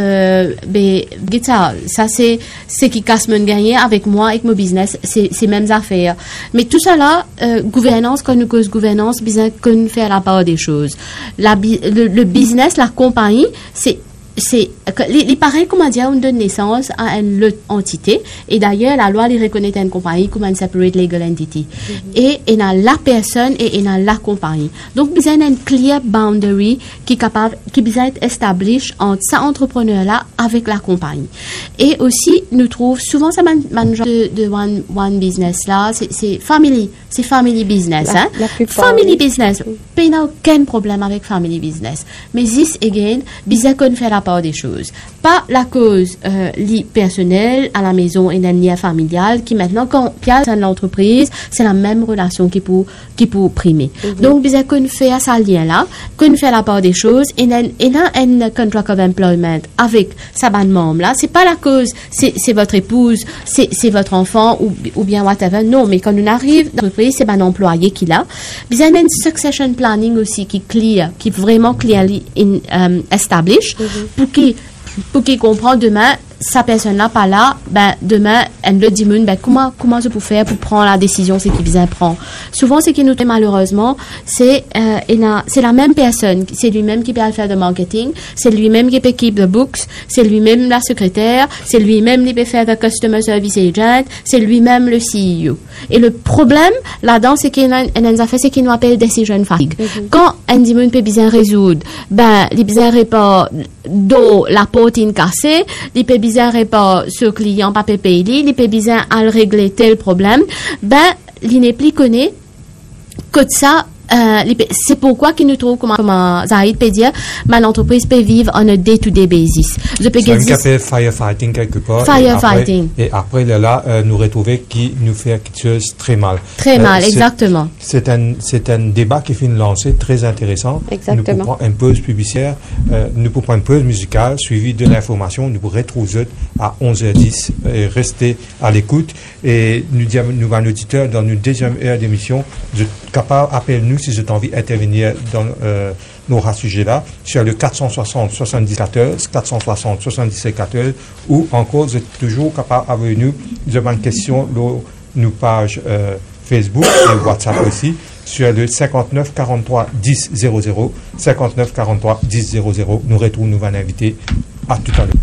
ça c'est ce qui casse mon gagner avec moi, avec mon business, c'est mêmes affaires. Mais tout ça là, gouvernance, quand nous cause gouvernance, bien qu'on fait la part des choses. Le business, la compagnie, il paraît, comment dire, on donne naissance à une entité, et d'ailleurs, la loi, il reconnaît une compagnie comme une separate legal entity. Et il y a la personne et il y a la compagnie. Donc, il y a une clear boundary qui doit être établie entre cet entrepreneur-là avec la compagnie. Et aussi, nous trouvons souvent, ça genre de one business là, c'est family business, family business. Il n'y a aucun problème avec family business. Mais this, again, bizarre qu'on fait la part des choses. Pas la cause personnelle à la maison et d'un lien familial qui maintenant, quand il y a dans l'entreprise, c'est la même relation qui peut primer. Donc, bizarre qu'on fait à ce lien-là, qu'on fait la part des choses, et là, un contract of employment avec sa bande membre-là, c'est pas la cause, c'est votre épouse, c'est votre enfant ou bien whatever. Non, mais quand on arrive dans l'entreprise, c'est un employé qui l'a. Bizarre, il y a une succession planning aussi qui est vraiment clearly established pour qu'il comprenne demain, sa personne-là pas là, demain, elle le dit, comment je peux faire pour prendre la décision, c'est qu'il vient prendre. Souvent, ce qui nous fait malheureusement, c'est la même personne, c'est lui-même qui peut faire le marketing, c'est lui-même qui peut keep the books, c'est lui-même la secrétaire, c'est lui-même qui peut faire le customer service agent, c'est lui-même le CEO. Et le problème, là-dedans, c'est qu'il y a une affaire, c'est qu'il nous appelle decision fatigue. Quand un dimanche peut bien résoudre, il bien répond, la porte cassée, il peut bizarre et pas ce client pas payer, il peut bizarre à régler tel problème, ben, il n'est plus connu que ça. C'est pourquoi qu'il nous trouve comment Zahid peut dire, l'entreprise peut vivre on a day-to-day basis. Je peux dire c'est firefighting quelque part. Firefighting. Et après là, nous retrouver qui nous fait quelque chose très mal. Très mal, exactement. C'est un débat qui finit lancé très intéressant. Exactement. Nous pouvons une pause publicitaire, nous pouvons une pause musicale suivie de l'information. Nous pourrons retrouver à 11h10 et rester à l'écoute. Et nous disons à nos auditeurs dans une deuxième heure d'émission, vous êtes capable appelez-nous si vous avez envie d'intervenir dans nos sujets-là, sur le 460 70 14, 460 77 14, ou encore vous êtes toujours capable avec nous de demander une question dans nos pages Facebook et WhatsApp aussi, sur le 59 43 10 00, 59 43 10 00. Nous retrouvons nos invités. À tout à l'heure.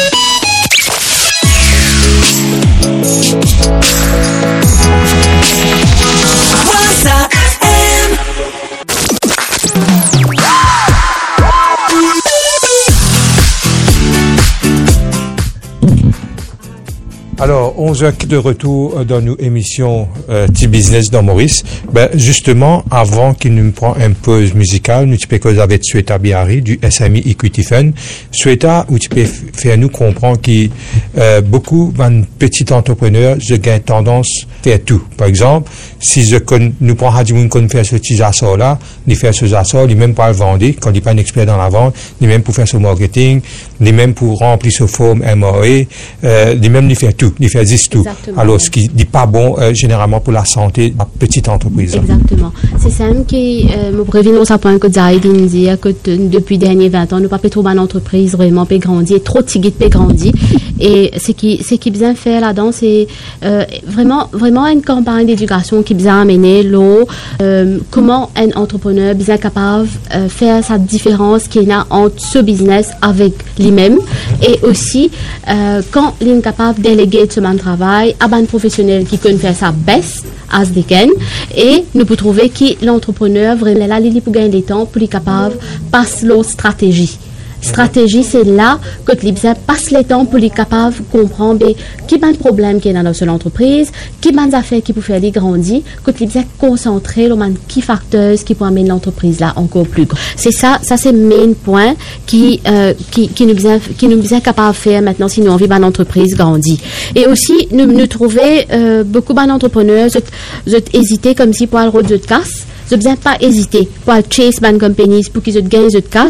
Alors, 11h de retour dans nos émissions T-Business dans Maurice. Ben, justement, avant qu'il nous prenne une pause musicale, nous tu peux causer avec Sweta Biari du SMI Equity Fund. Sweta, où tu peux faire nous comprendre que beaucoup de petits entrepreneurs, je gagne tendance à faire tout. Par exemple, si nous prenons Hadimoun qu'on fait ce petit assort-là, il fait ce assort, il même pas le vendre, quand il n'est pas un expert dans la vente, il même pour faire ce marketing, il même pour remplir ce forme MRE, il même il fait tout. Il fait tout. Exactement. Alors, ce qui n'est pas bon généralement pour la santé de la petite entreprise. Exactement. C'est ça qui me prévient au point que Zahid dit que depuis les derniers 20 ans, nous pas trop une entreprise vraiment peut grandir, trop de tigit peut grandir. Et ce qui bien fait là-dedans, c'est vraiment une campagne d'éducation qui bien amener l'eau, comment un entrepreneur bien capable faire sa différence qu'il y a entre ce business avec lui-même et aussi quand il est capable de déléguer ce même travail à un professionnel qui peut faire sa baisse as they can et nous pouvons trouver que l'entrepreneur vraiment là il peut gagner du temps pour être capable passer l'autre stratégie. Stratégie, c'est là que les gens passent le temps pour être capable de comprendre qui est le problème qui est dans notre entreprise, qui est les affaires qui peuvent faire grandir, que les gens concentrés sur qui facteurs qui peuvent amener l'entreprise là encore plus grand. C'est ça c'est le main point qui nous est capable de faire maintenant si nous envie une entreprise grandir. Et aussi, nous trouver beaucoup d'entrepreneurs, hésiter comme si pour aller au de casse. Je ne besoin pas hésiter pour chase ban companies pour qu'ils gagnent de casse.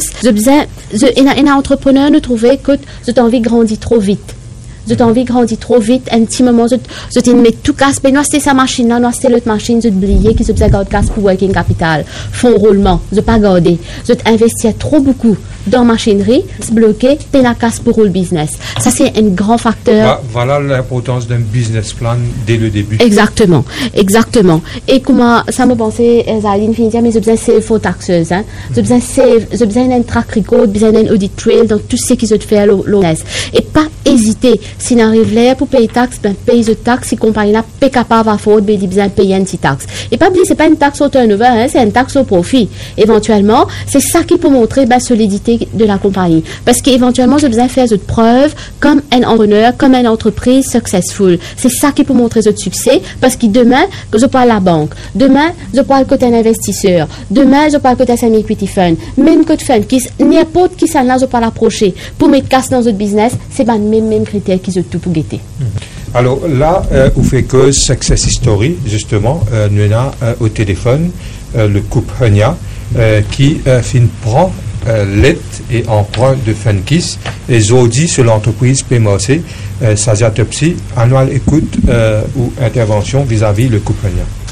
Un entrepreneur ne trouvait que j'ai envie de grandir trop vite. J'ai envie de grandir trop vite. Un petit moment, je mets tout casse. Mais nous, c'est sa machine là, nous, c'est l'autre machine. Je oublié qu'ils ont besoin de casse pour working capital. Fonds roulement. Je pas garder. Je investis trop beaucoup dans machinerie, se bloquer, t'es la casse pour le business. Ça, c'est un grand facteur. Voilà l'importance d'un business plan dès le début. Exactement. Et comment ça me pensait, Zaline finit, mais j'ai besoin de ces faux taxeuses, hein. J'ai besoin d'un track record, besoin d'un audit trail, dans tout ce qui se fait l'ONS. Et pas hésiter. Si n'arrive là pour payer taxe, ben, paye de taxe, si compagnie là, pas capable à faute, ben, il besoin de payer une petite taxe. Et pas oublier, c'est pas une taxe au turnover, hein, c'est une taxe au profit. Éventuellement, c'est ça qui peut montrer, ben, solidité de la compagnie. Parce qu'éventuellement, j'ai besoin de faire de preuves comme un entrepreneur, comme une entreprise successful. C'est ça qui peut montrer ce succès. Parce que demain, je parle à la banque. Demain, je parle côté un investisseur. Demain, je parle côté un equity fund. Même côté fund, n'importe qui s'en là, je parle approcher. Pour mettre casse dans notre business, c'est pas le même critère qu'ils ont tout pour guetter. Alors là, on fait que Success Story, justement, nous avons au téléphone le couple Hania qui prend l'aide et emprunt de Fenkis et Zodi sur l'entreprise PMOC, Sazia Topsy, annuelle écoute ou intervention vis-à-vis le couple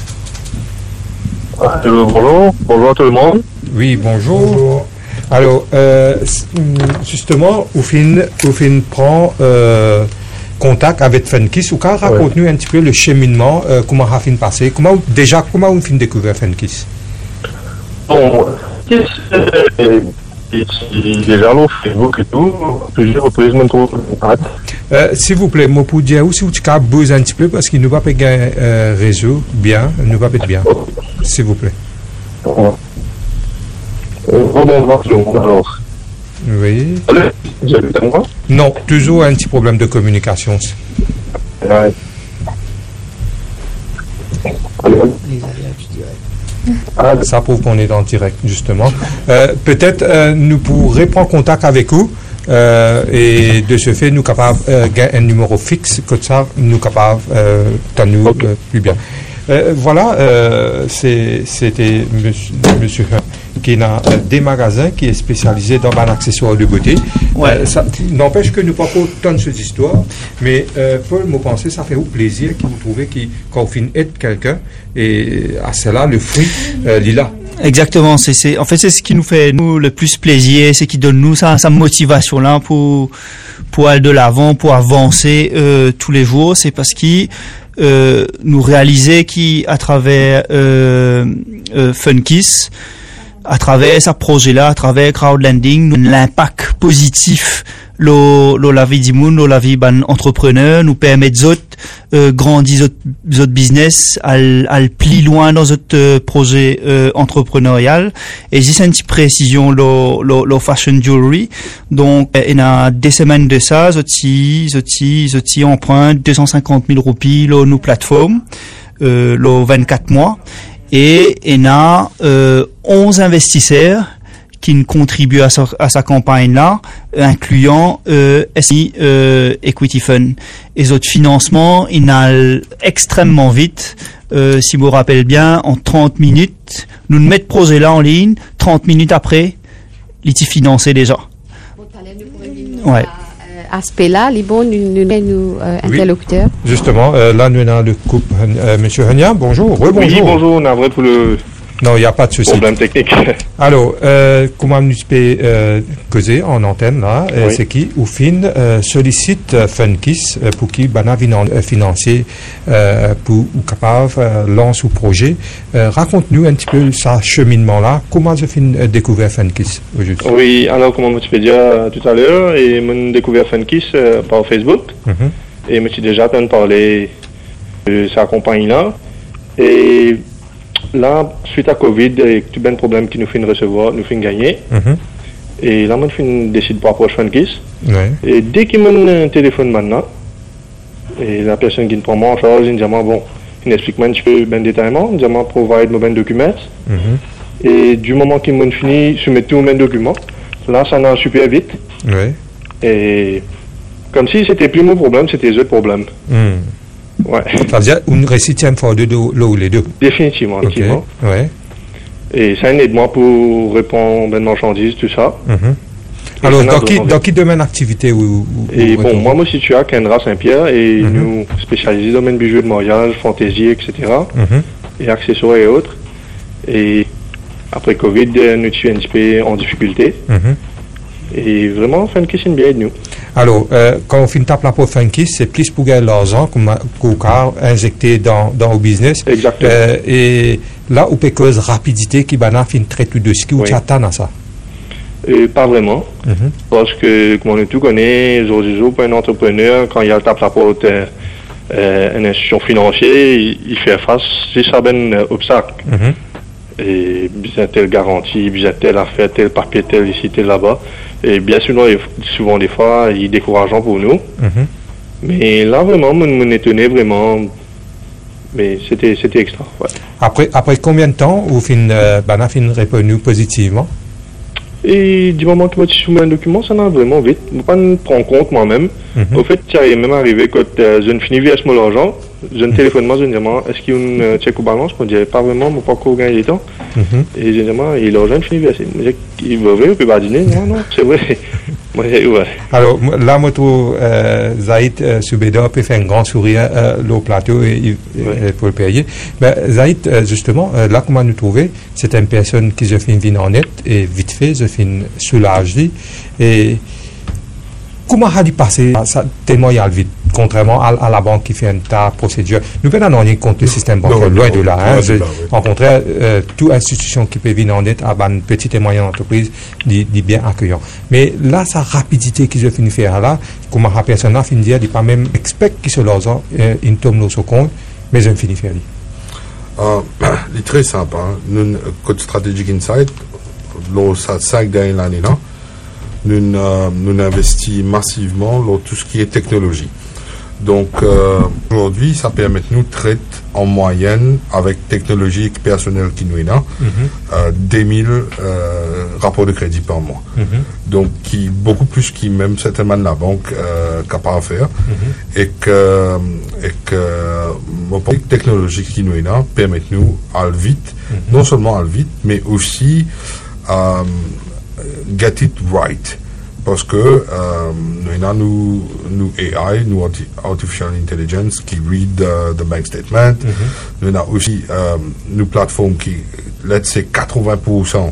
Hania. Bonjour à tout le monde. Oui, bonjour. Alors, justement, Oufine prend contact avec Fenkis. Ou quand raconte-nous un petit peu le cheminement, comment Rafine passé, comment on finit découvrir Fenkis? Bon, déjà là, Facebook et tout, plusieurs reprises, je me trouve s'il vous plaît, moi pour dire aussi, tu as besoin un petit peu parce qu'il ne va pas gagner réseau bien, ne va pas être bien. S'il vous plaît. Alors. Oui. Vous êtes à moi? Non, toujours un petit problème de communication. Ouais. Allô? Ça prouve qu'on est en direct, justement. Peut-être nous pourrons prendre contact avec vous et de ce fait, nous capables gagner un numéro fixe, comme ça, nous capables de nous plus bien. Voilà, c'était monsieur qui a des magasins qui est spécialisé dans un accessoire de beauté. Ça n'empêche que nous pas tant de ces histoires, mais Paul, me penser, ça fait au plaisir que vous trouvez quand vous finissez aide quelqu'un et à cela le fruit lila. Exactement, en fait c'est ce qui nous fait nous le plus plaisir, c'est qui donne nous sa motivation là pour aller de l'avant, pour avancer tous les jours, c'est parce qu'il nous réaliser qu'à travers Funkiss, à travers ce projet-là, à travers crowdlending, l'impact positif la vie du monde, la vie ban entrepreneur, nous permet d'autres grandir d'autres business, à plus loin dans notre projet entrepreneurial. Et juste une petite précision, le fashion jewelry. Donc, il y a des semaines de ça, zoti empruntent 250 000 roupies, nos plateformes, 24 mois. Et il y a 11 investisseurs qui contribuent à sa campagne-là, incluant SI Equity Fund. Et les autres financements, ils n'allent extrêmement vite. Si vous vous rappelez bien, en 30 minutes, nous mettons le projet-là en ligne, 30 minutes après, il est financé déjà. Ouais. Aspect-là, les bons, nous interlocuteurs. Oui, justement, là, nous avons le couple, monsieur Hania, bonjour, rebonjour. Oui, bonjour, on a vrai pour le... Non, il n'y a pas de souci. Problème technique. Alors, comment nous peut causer en antenne là, oui. C'est qui ou fin sollicite Funkiss pour qui bana financier pour ou capable lance ou projet. Raconte-nous un petit peu ça cheminement là. Comment je fin découvert Funkiss aujourd'hui? Oui, alors comment tu peux dire tout à l'heure, et j'ai découvert Funkiss par Facebook et je suis déjà en train de parler de sa compagnie là et là, suite à Covid, et tout ben problème qui nous fait recevoir, nous fait gagner. Et là, je décide pour approcher Funkiss. Et dès qu'il m'a un téléphone maintenant, et la personne qui me prend moi en charge, il me dit, bon, il explique un petit peu ben détaillement, il dit, provide mes documents. Et du moment qu'il m'a fini, je mets tous mes documents. Là, ça va super vite. Et comme si c'était plus mon problème, c'était le problème. Ouais. Ça veut dire une récipient for deux ou les deux. Définitivement, okay. Ouais. Et ça aide moi pour répondre aux marchandises, tout ça. Alors, dans qui domaine d'activité et bon, moi, je suis à Kendra Saint-Pierre et nous spécialisons dans le domaine bijoux de mariage, fantaisie, etc. Et accessoires et autres. Et après Covid, nous sommes un petit peu en difficulté. Et vraiment, Funkiss est bien de nous. Alors, quand on finit tape la pour Funkiss, c'est plus pour gagner l'argent qu'on a injecté dans le business. Exactement. Et là, on peut cause rapidité qui va fin très tout de ski ou tu attends à ça? Pas vraiment. Parce que, comme on tout connaît, pour un entrepreneur, quand il a tape la porte une institution financière, il fait face à un obstacle. Et bien telle garantie, bien telle affaire, tel papier, tel ici, tel là-bas. Et bien souvent des fois, il est décourageant pour nous. Mais là, vraiment, on étonné vraiment. Mais c'était extra. Ouais. Après combien de temps vous fin répondu positivement? Et du moment que je soumets un document, ça va vraiment vite. Je ne peux pas me prendre compte moi-même. Au fait, ça est même arrivé quand je ne finis via mon argent. Je ne téléphone moi, je me dis, est-ce qu'il y a une check ou balance? Je ne dis pas vraiment, je ne peux pas encore gagner du temps. Et je me dis, il l'argent fini via. Il va venir, il peut pas dîner. Non, c'est vrai. Alors, là, Zaïd Soubeda peut faire un grand sourire au plateau et pour le payer. Mais Zaïd, justement, là, comment nous trouver? C'est une personne qui se fait une vie en net et vite fait, se fait une soulagée. Et comment a-t-il passé ça tellement il y a le vite, contrairement à la banque qui fait un tas de procédures? Nous ne pouvons pas contre le système bancaire, loin de là. En contraire, toute institution qui peut venir en dette à une petite et moyenne entreprise dit bien accueillant. Mais là, sa rapidité qu'ils ont fini faire là, comment la personne a fini dire, il pas même expect qu'ils se leur une tombe sur compte, mais ils ont fini faire. C'est très simple. Nous, code stratégique insight, ça 5 dernières années là. nous investissons massivement dans tout ce qui est technologie. Donc aujourd'hui, ça permet de nous traiter en moyenne avec technologie personnelle qui nous est là, 10 000 rapports de crédit par mois. Donc qui beaucoup plus qui même certainement la banque capable de faire et que la technologie qui nous est là permet nous aller vite, non seulement aller vite, mais aussi get it right. Parce que nous AI, nous artificial intelligence qui read the bank statement. Nous avons aussi nous plateformes qui, let's say 80%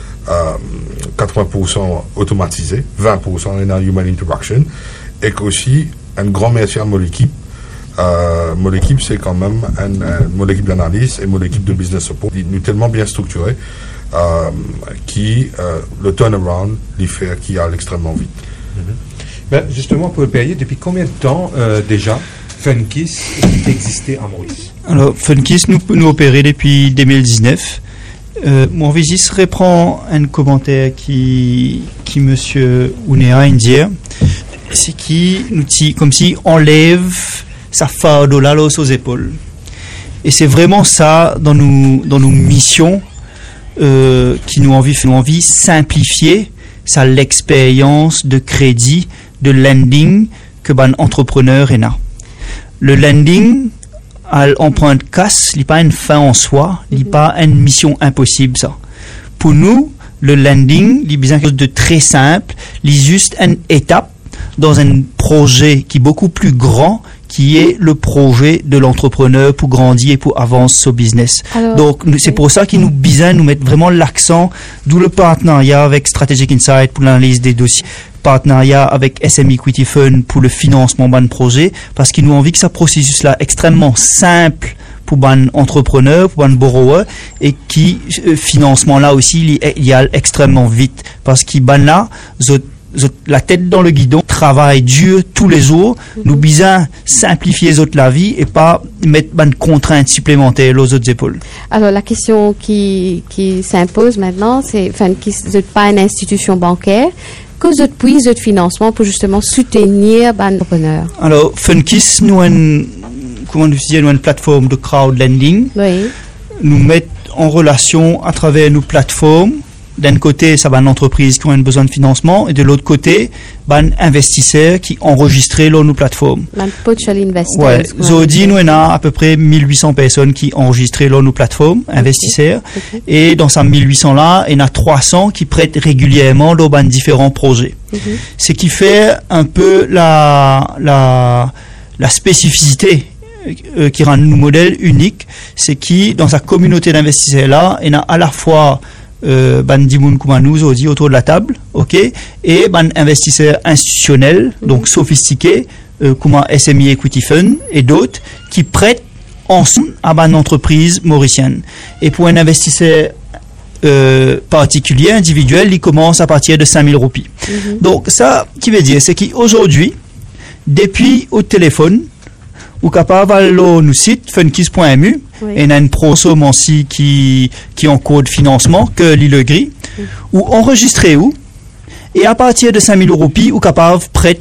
automatisées, 20% in human interaction, et aussi un grand merci à mon équipe. Mon équipe, c'est quand même mon équipe d'analyse et mon équipe de business support. Nous sommes tellement bien structurés qui le turnaround les fait qui aille extrêmement vite. Ben, justement, pour le payer, depuis combien de temps déjà Funkiss existait à Maurice? Alors, Funkiss nous opérait depuis 2019. Mon visite reprend un commentaire qui monsieur Ounéa Indier, c'est qui nous dit comme si enlève sa fardeau là aux épaules. Et c'est vraiment ça dans nos missions qui nous envie simplifier ça l'expérience de crédit, de lending que ban entrepreneur est là. Le lending à l'empreinte casse, il n'est pas une fin en soi, il n'est pas une mission impossible ça. Pour nous, le lending, il est bien quelque chose de très simple, il est juste une étape dans un projet qui est beaucoup plus grand, qui est le projet de l'entrepreneur pour grandir et pour avancer son business. Alors, donc, c'est pour ça qu'il nous besoin nous mettre vraiment l'accent, d'où le partenariat avec Strategic Insight pour l'analyse des dossiers, partenariat avec SM Equity Fund pour le financement de projet, parce qu'il nous envie que ce processus-là extrêmement simple pour un entrepreneur, pour un borrower, et qui, financement là aussi, il y a extrêmement vite, parce qu'il là, la tête dans le guidon, travail dur tous les jours, nous besoin simplifier la vie et pas mettre une contrainte supplémentaire aux autres épaules. Alors la question qui s'impose maintenant, c'est Funkiss n'est pas une institution bancaire, que vous puissiez votre financement pour justement soutenir les entrepreneurs. Alors Funkiss, nous une plateforme de crowdlending. Oui. Nous mettons en relation à travers nos plateformes. D'un côté, ça va une entreprise qui ont besoin de financement, et de l'autre côté, un investisseur qui enregistrent dans nos plateformes. Ouais. Zodi, nous on a à peu près 1800 personnes qui enregistrent dans nos plateformes, investisseurs. Okay. Et dans ces 1800 là, il y en a 300 qui prêtent régulièrement dans différents projets. Ce qui fait un peu la spécificité qui rend nos modèles uniques, c'est qui, dans sa communauté d'investisseurs là, il y a à la fois dimoun comme nous aussi autour de la table, ok, et investisseurs institutionnels, donc sophistiqués, comme SME Equity Fund et d'autres qui prêtent ensemble à une entreprise mauricienne. Et pour un investisseur particulier, individuel, il commence à partir de 5 000 roupies. Donc ça, qui veut dire, c'est qu'aujourd'hui, depuis au téléphone, ou capable aller nous site funkiss.mu, et il y a une prosomme aussi qui en code financement que l'île gris, ou enregistrer où, et à partir de 5 000 roupies, ou capable prêter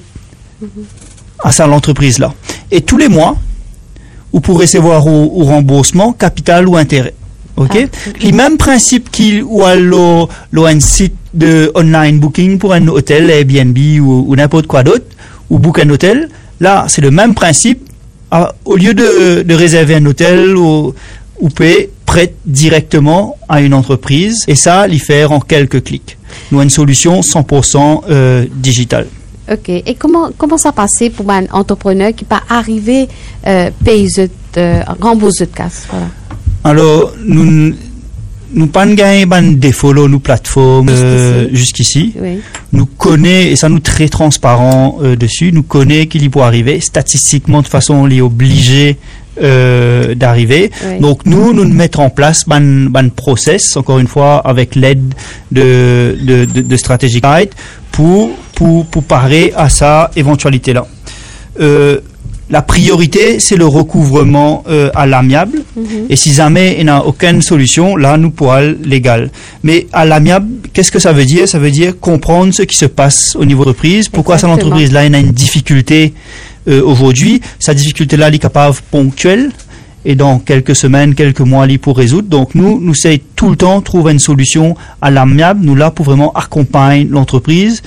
à ça l'entreprise là. Et tous les mois, vous pourrez recevoir au remboursement capital ou intérêt. Ok? Le même principe ou un site de online booking pour un hôtel, Airbnb ou n'importe quoi d'autre, ou book un hôtel, là c'est le même principe. Au lieu de réserver un hôtel ou payer, prête directement à une entreprise, et ça, l'y faire en quelques clics. Nous avons une solution 100% digitale. Ok. Et comment ça passait pour un entrepreneur qui pas arrivé payer rembourser de casse? Voilà. Alors, nous pas gagné des follow nos plateformes jusqu'ici. Oui. Nous connaît, et ça nous très transparent dessus, nous connaît qu'il y peut arriver. Statistiquement, de façon, on est obligé d'arriver. Oui. Donc nous mettons en place un process, encore une fois, avec l'aide de Strategic Insight pour parer à sa éventualité-là. la priorité, c'est le recouvrement à l'amiable. Et si jamais il n'y a aucune solution, là, nous pourrons légal. Mais à l'amiable, qu'est-ce que ça veut dire? Ça veut dire comprendre ce qui se passe au niveau de l'entreprise. Pourquoi cette entreprise-là, il a une difficulté aujourd'hui. Sa difficulté-là, elle est capable ponctuelle. Et dans quelques semaines, quelques mois, elle est pour résoudre. Donc, nous essayons tout le temps de trouver une solution à l'amiable. Nous, là, pour vraiment accompagner l'entreprise.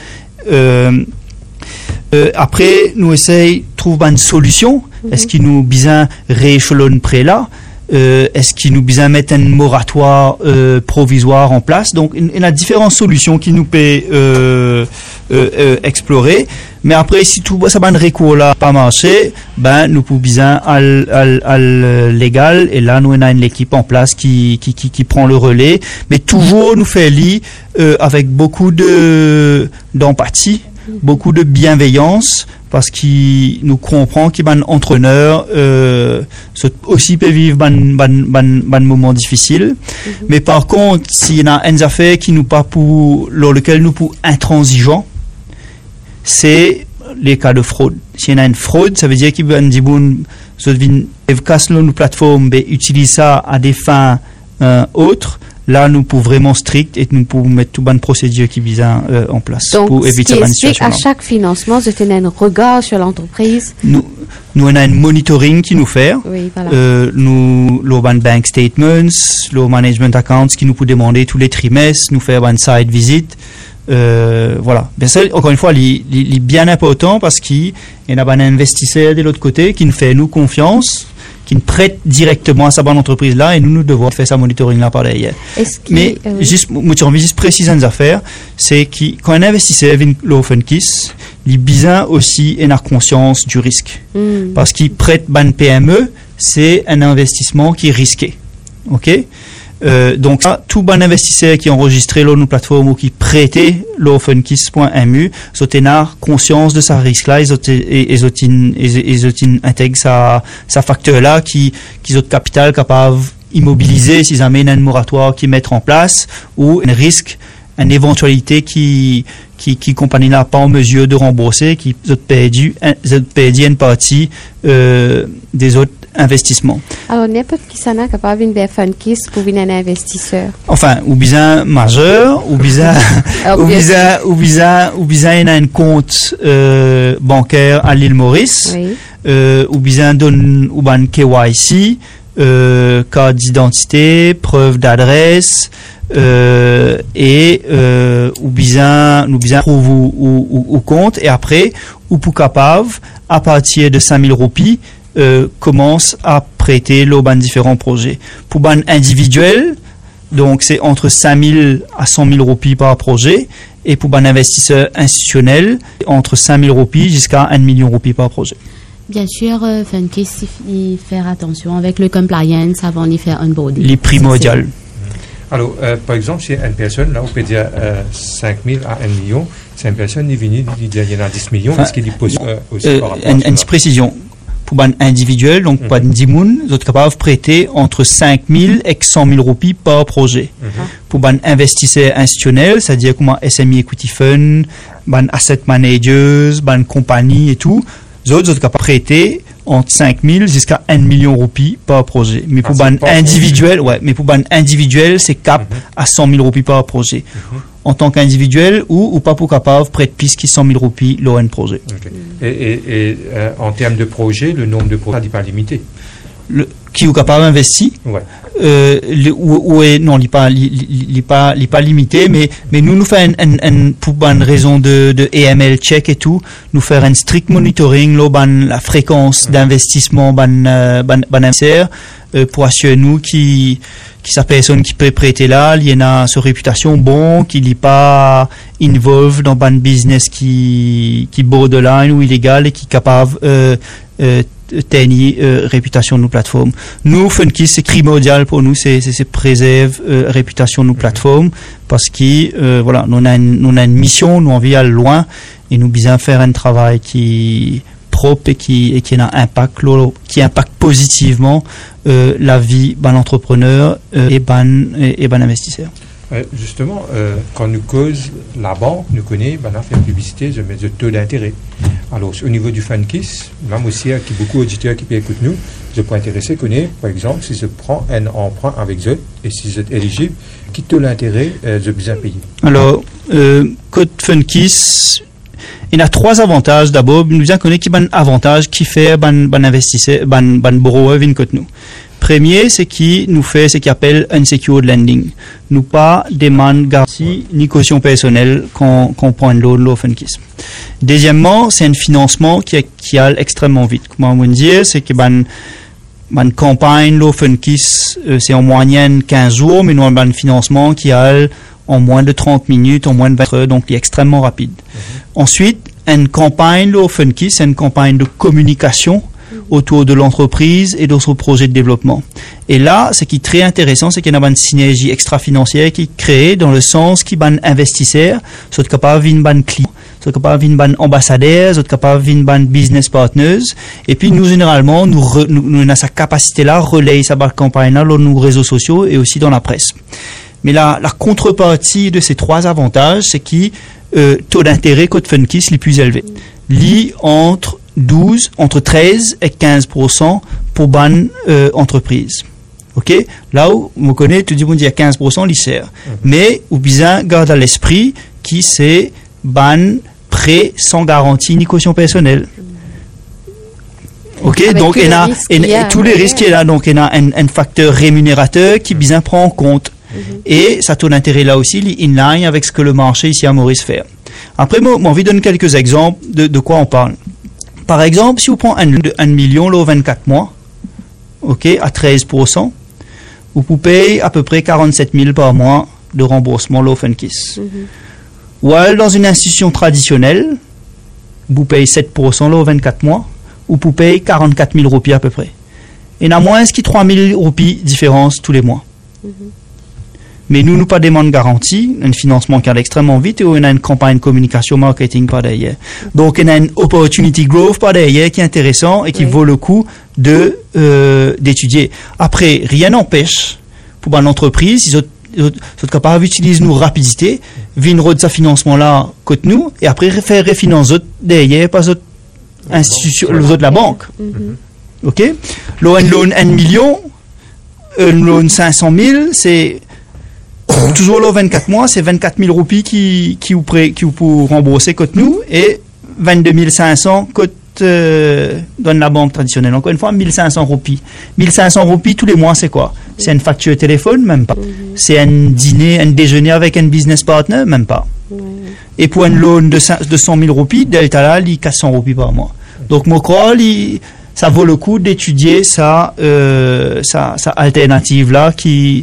Après, nous essayons de trouver une solution. Est-ce qu'il nous besoin rééchelonner près là? Est-ce qu'il nous besoin mettre un moratoire provisoire en place? Donc, il y a différentes solutions qui nous peut explorer. Mais après, si tout ça va recours là pas marcher, ben nous pouvons besoin à légal. Et là, nous on a une équipe en place qui prend le relais. Mais toujours nous fait lire avec beaucoup d'empathie, beaucoup de bienveillance, parce qu'il nous comprend qu'il y a un entraîneur aussi peut vivre un moment difficile. Mais par contre, s'il y a une affaire qui nous pas pour lequel nous pour intransigeants, c'est les cas de fraude. S'il y a une fraude, ça veut dire qu'il y a une nos plateformes utilise ça à des fins autres. Là, nous pouvons vraiment strict et nous pouvons mettre toute bonne procédure qui vise en place. Donc, pour éviter ce qui explique à chaque financement, je tenais un regard sur l'entreprise. Nous on a un monitoring qui nous fait. Oui, voilà. Nous, l'urban bank statements, le management accounts qui nous peut demander tous les trimestres, nous faire une site visite. Voilà. Bien sûr, encore une fois, il est bien important parce qu'il y a un investisseur de l'autre côté qui nous fait nous confiance, qui nous prête directement à sa bonne entreprise là et nous devons faire sa monitoring là par derrière. Mais j'ai envie de préciser une affaire, c'est que quand un investisseur vient l'Offenkiss, il a besoin aussi d'avoir conscience du risque. Parce qu'il prête ban PME, c'est un investissement qui est risqué. OK? Donc, tout bon investisseur qui enregistrait nos plateformes ou qui prêtait l'offenkiss.mu, ils ont conscience de sa risque-là, ils intègrent sa facteur-là qui ont capital capable immobiliser s'ils amènent un moratoire qui mettent en place ou un risque, une éventualité qui compagnie n'a pas en mesure de rembourser, qui ont perdu une partie des autres investissement. Alors, n'importe qui s'en a capable d'une Funkiss pour venir un investisseur. Enfin, ou bien majeur, ou bien il a un compte bancaire à l'île Maurice, ou bien donne ou bien KYC, carte d'identité, preuve d'adresse, et ou bien prouve ou compte, et après, ou pour capable, à partir de 5 000 roupies, commence à prêter l'eau à différents projets. Pour ban individuel, donc c'est entre 5 000 à 100 000 roupies par projet, et pour ban investisseur institutionnel, entre 5 000 roupies jusqu'à 1 million roupies par projet. Bien sûr, Funkiss, il faire attention avec le compliance avant d'y faire onboarding. Les primordiales. Alors, par exemple, si une personne, là, on peut dire 5 000 à 1 million, si une personne est venue, il dit il y en a 10 millions, est-ce qu'il est possible aussi par rapport à une petite précision. Pour un individuel, donc pour un 10 moun, vous êtes capable de prêter entre 5 000 et 100 000 roupies par projet. Pour un investisseur institutionnel, c'est-à-dire comme un SME Equity Fund, un asset managers, une compagnie et tout, vous êtes capable de prêter entre 5 000 jusqu'à 1 million roupies par projet. Mais pour un individuel, c'est cap à 100 000 roupies par projet. En tant qu'individuel ou pas pour capable prête plus que 100 000 roupies l'ON projet. Et en termes de projet, le nombre de projets n'est pas limité. Qui est capable d'investir. Non, il n'est pas limité, mais nous faisons pour une raison de AML check et tout, nous faisons un strict monitoring, la fréquence d'investissement, investisseur, pour assurer nous qui sa personne qui peut prêter là, il y en a sa réputation bon, qu'il n'est pas involved dans un business qui borderline ou illégal et qui est capable tenir réputation de nos plateformes. Nous, Funkiss, c'est primordial pour nous, c'est préserve réputation de nos plateformes parce que voilà, nous a une mission, nous envie aller loin et nous besoin faire un travail qui propre et qui impacte positivement la vie d'un entrepreneur et d'un investisseur. Justement, quand nous cause la banque, nous connaît, on a fait une publicité, je mets le taux d'intérêt. Alors, au niveau du FunKiss, même aussi, il y a beaucoup d'auditeurs qui écoutent nous, je peux intéresser qu'on est, par exemple, si je prends un emprunt avec eux, et si vous êtes éligible, qui te l'intérêt, je bien payer. Alors, code FunKiss, il y a 3 avantages. D'abord, nous bien connaître qui ban avantage qui fait ban investisseur, ban borrower vin code nous. Premier, c'est qui nous fait ce qu'il appelle unsecured lending. Nous pas demande garantie ni caution personnelle quand prend une loan FunKiss. Deuxièmement, c'est un financement qui a extrêmement vite. Comment on dire, c'est que ban campagne FunKiss, c'est en moyenne 15 jours, mais nous avons un financement qui a en moins de 30 minutes, en moins de 20 heures, donc il est extrêmement rapide. Ensuite, une campagne FunKiss, c'est une campagne de communication autour de l'entreprise et de son projet de développement. Et là, ce qui est très intéressant, c'est qu'il y a une synergie extra-financière qui est créée dans le sens qui ban investisseurs, sont capables de ban clients, sont capables de ban ambassadeurs, sont capables de ban business partners. Et puis, nous, généralement, nous avons sa capacité-là, relayer sa campagne-là dans nos réseaux sociaux et aussi dans la presse. Mais la contrepartie de ces 3 avantages, c'est qui taux d'intérêt code FunKiss les plus élevés. Lit entre 13 et 15% pour ban entreprise. Ok? Là où on connaît, tout le monde dit à 15% lycée. Mais, ou bien, garde à l'esprit qui c'est ban prêt sans garantie ni caution personnelle. Ok? Avec donc, il y a tous les risques qu'il y a. Donc, il y a un facteur rémunérateur qui bien prend en compte. Et ça taux d'intérêt là aussi, il est in line avec ce que le marché ici à Maurice fait. Après, moi, j'ai envie de donner quelques exemples de quoi on parle. Par exemple, si vous prenez 1 million, là, 24 mois, ok, à 13%, vous payez à peu près 47 000 par mois de remboursement là, FunKiss. Ou alors, dans une institution traditionnelle, vous payez 7% là, 24 mois, ou vous payez 44 000 roupies à peu près. Et il y a moins qui 3 000 roupies différence tous les mois. Mais nous pas demande garantie, un financement qui allait extrêmement vite et on a une campagne de communication marketing par derrière. Donc, il y a une opportunity growth par derrière qui est intéressant et qui vaut le coup d'étudier. Après, rien n'empêche pour une entreprise, ils sont capables d'utiliser nos rapidités, venir de ce financement-là côté nous et après faire refinancer derrière par les autres institutions, les autres de la banque. OK? Loan 1 million, loan 500 000, c'est toujours le 24 mois, c'est 24 000 roupies qui vous pour rembourser côté nous et 22 500 côté dans la banque traditionnelle. Encore une fois, 1500 roupies. 1500 roupies tous les mois, c'est quoi? C'est une facture téléphone? Même pas. C'est un déjeuner avec un business partner? Même pas. Et pour un loan de 100 000 roupies, Delta là, il 400 roupies par mois. Donc, mon crois, ça vaut le coup d'étudier sa alternative là qui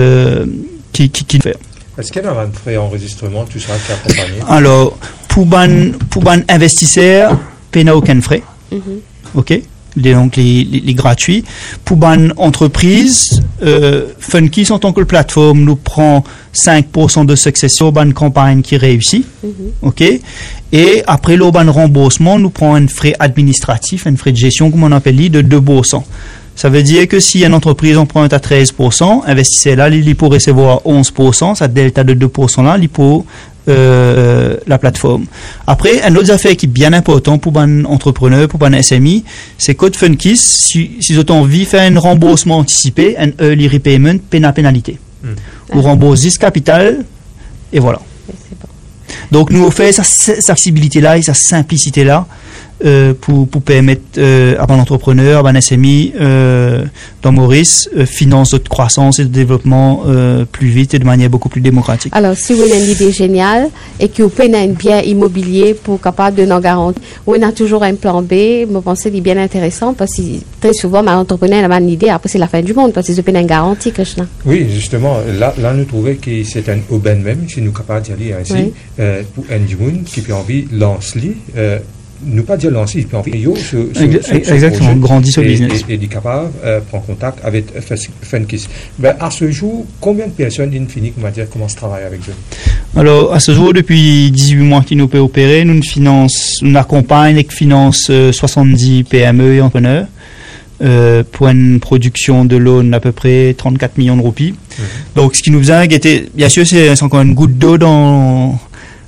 fait. Est-ce qu'il y a un pré-enregistrement, tout ça qui est accompagné? Alors, pour un investisseur, il n'y a aucun frais. OK? Donc, les gratuits. Pour une entreprise, FunKiss, en tant que plateforme, nous prend 5% de succession sur une campagne qui réussit. OK? Et après le remboursement, nous prend un frais administratif, un frais de gestion, comme on appelle, de 2%. Ça veut dire que si une entreprise emprunte à 13%, investisseur là, il peut recevoir 11%, ça delta de 2% là, il peut la plateforme. Après, un autre affaire qui est bien important pour un entrepreneur, pour un SMI, c'est code FunKiss, si vous avez envie de faire un remboursement anticipé, un early repayment, pénalité. Vous remboursez 10 capital, et voilà. Donc, nous, on fait sa flexibilité-là et sa simplicité-là pour permettre à un entrepreneur, à un SMI dans Maurice, finance de croissance et de développement plus vite et de manière beaucoup plus démocratique. Alors, si vous avez une idée géniale et que vous prenez un bien immobilier pour capable de nous garantir, on a toujours un plan B, je pense que c'est bien intéressant parce que très souvent, un entrepreneur a une idée, après c'est la fin du monde parce qu'ils ont une garantie, Krishna. Oui, justement, là nous trouvons que c'est un aubaine même, si nous sommes capables d'y aller ainsi, pour un du monde qui peut envie de lancer. Nous pas dire lancer, il peut envie exactement, grandir ce business. Et capable prendre contact avec FunKiss. Ben, à ce jour, combien de personnes Infinix commencent à travailler avec eux? Alors, à ce jour, depuis 18 mois qu'ils nous peut opérer, nous accompagnons et finance 70 PME et entrepreneurs pour une production de loan d'à peu près 34 millions de roupies. Donc, ce qui nous a été, bien sûr, c'est encore une goutte d'eau dans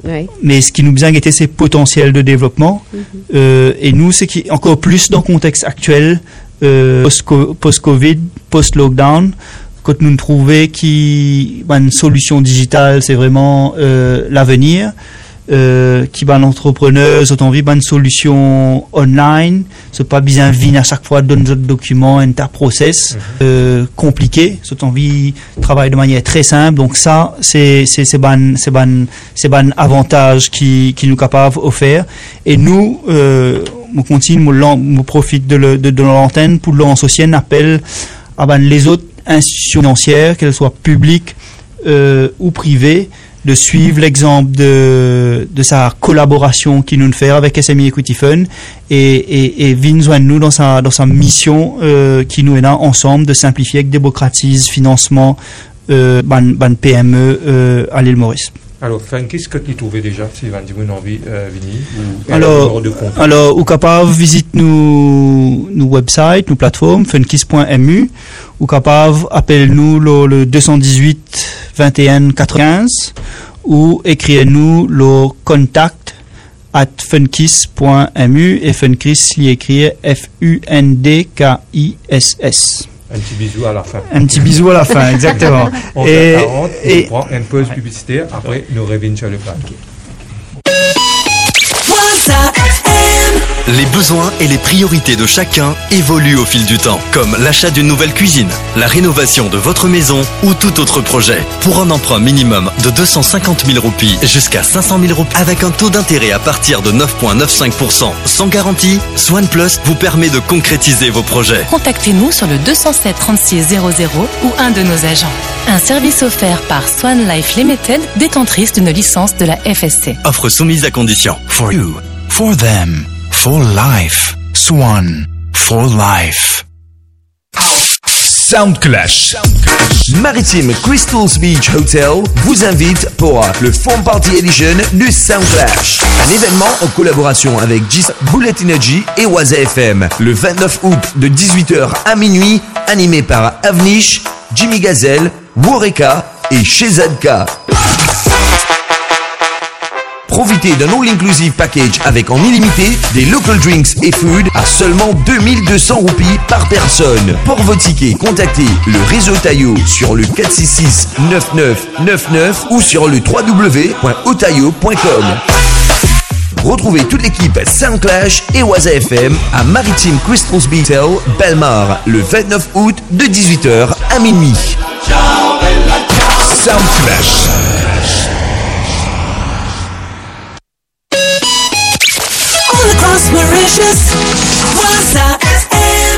Oui. Mais ce qui nous bien guettait, c'est potentiel de développement. Et nous, c'est qui encore plus dans le contexte actuel, post-Covid, post-lockdown, quand nous trouvons qu'une solution digitale, c'est vraiment l'avenir. Qui ban entrepreneurs ont envie d'une solution online, c'est pas besoin de venir à chaque fois dans notre document interprocess compliqué, c'est envie de travailler de manière très simple. Donc ça c'est ban avantage qui nous capable offert. Et nous on continue, on profite de l'antenne pour lancer aussi un appel à les autres institutions financières, qu'elles soient publiques ou privées, de suivre l'exemple de sa collaboration qu'il nous fait avec SME Equity Fund et venir joindre nous dans sa mission qui nous est là ensemble de simplifier et démocratiser le financement ban PME à l'île Maurice. Alors, qu'est-ce que tu trouvais déjà si vous avez envie de venir? Alors, ou capable visite nos websites, nos plateformes, funkiss.mu, ou capable appelle-nous le 218 21 95 ou écrivez-nous le contact @funkiss.mu et Funkiss l'y écrit FUNDKISS. Un petit bisou à la fin. Un petit bisou à la fin, exactement. On prend une pause publicitaire, après nous revenons sur le plan. Les besoins et les priorités de chacun évoluent au fil du temps, comme l'achat d'une nouvelle cuisine, la rénovation de votre maison ou tout autre projet. Pour un emprunt minimum de 250 000 roupies jusqu'à 500 000 roupies, avec un taux d'intérêt à partir de 9,95% sans garantie, Swan Plus vous permet de concrétiser vos projets. Contactez-nous sur le 207 36 00 ou un de nos agents. Un service offert par Swan Life Limited, détentrice d'une licence de la FSC. Offre soumise à condition. For you, for them, for life. Swan, for life. Soundclash. Maritime Crystals Beach Hotel vous invite pour le Foam Party Edition du Soundclash. Un événement en collaboration avec GIS, Bullet Energy et Waza FM. Le 29 août de 18h à minuit, animé par Avnish, Jimmy Gazelle, Woreka et Shezadka. Profitez d'un all-inclusive package avec en illimité des local drinks et food à seulement 2200 roupies par personne. Pour vos tickets, contactez le réseau Tayo sur le 466 9999 ou sur le www.otayo.com. Retrouvez toute l'équipe Soundclash et Waza FM à Maritime Crystals Beach Hotel, Belmar, le 29 août de 18h à minuit. Soundclash. All across Mauritius, Waza FM.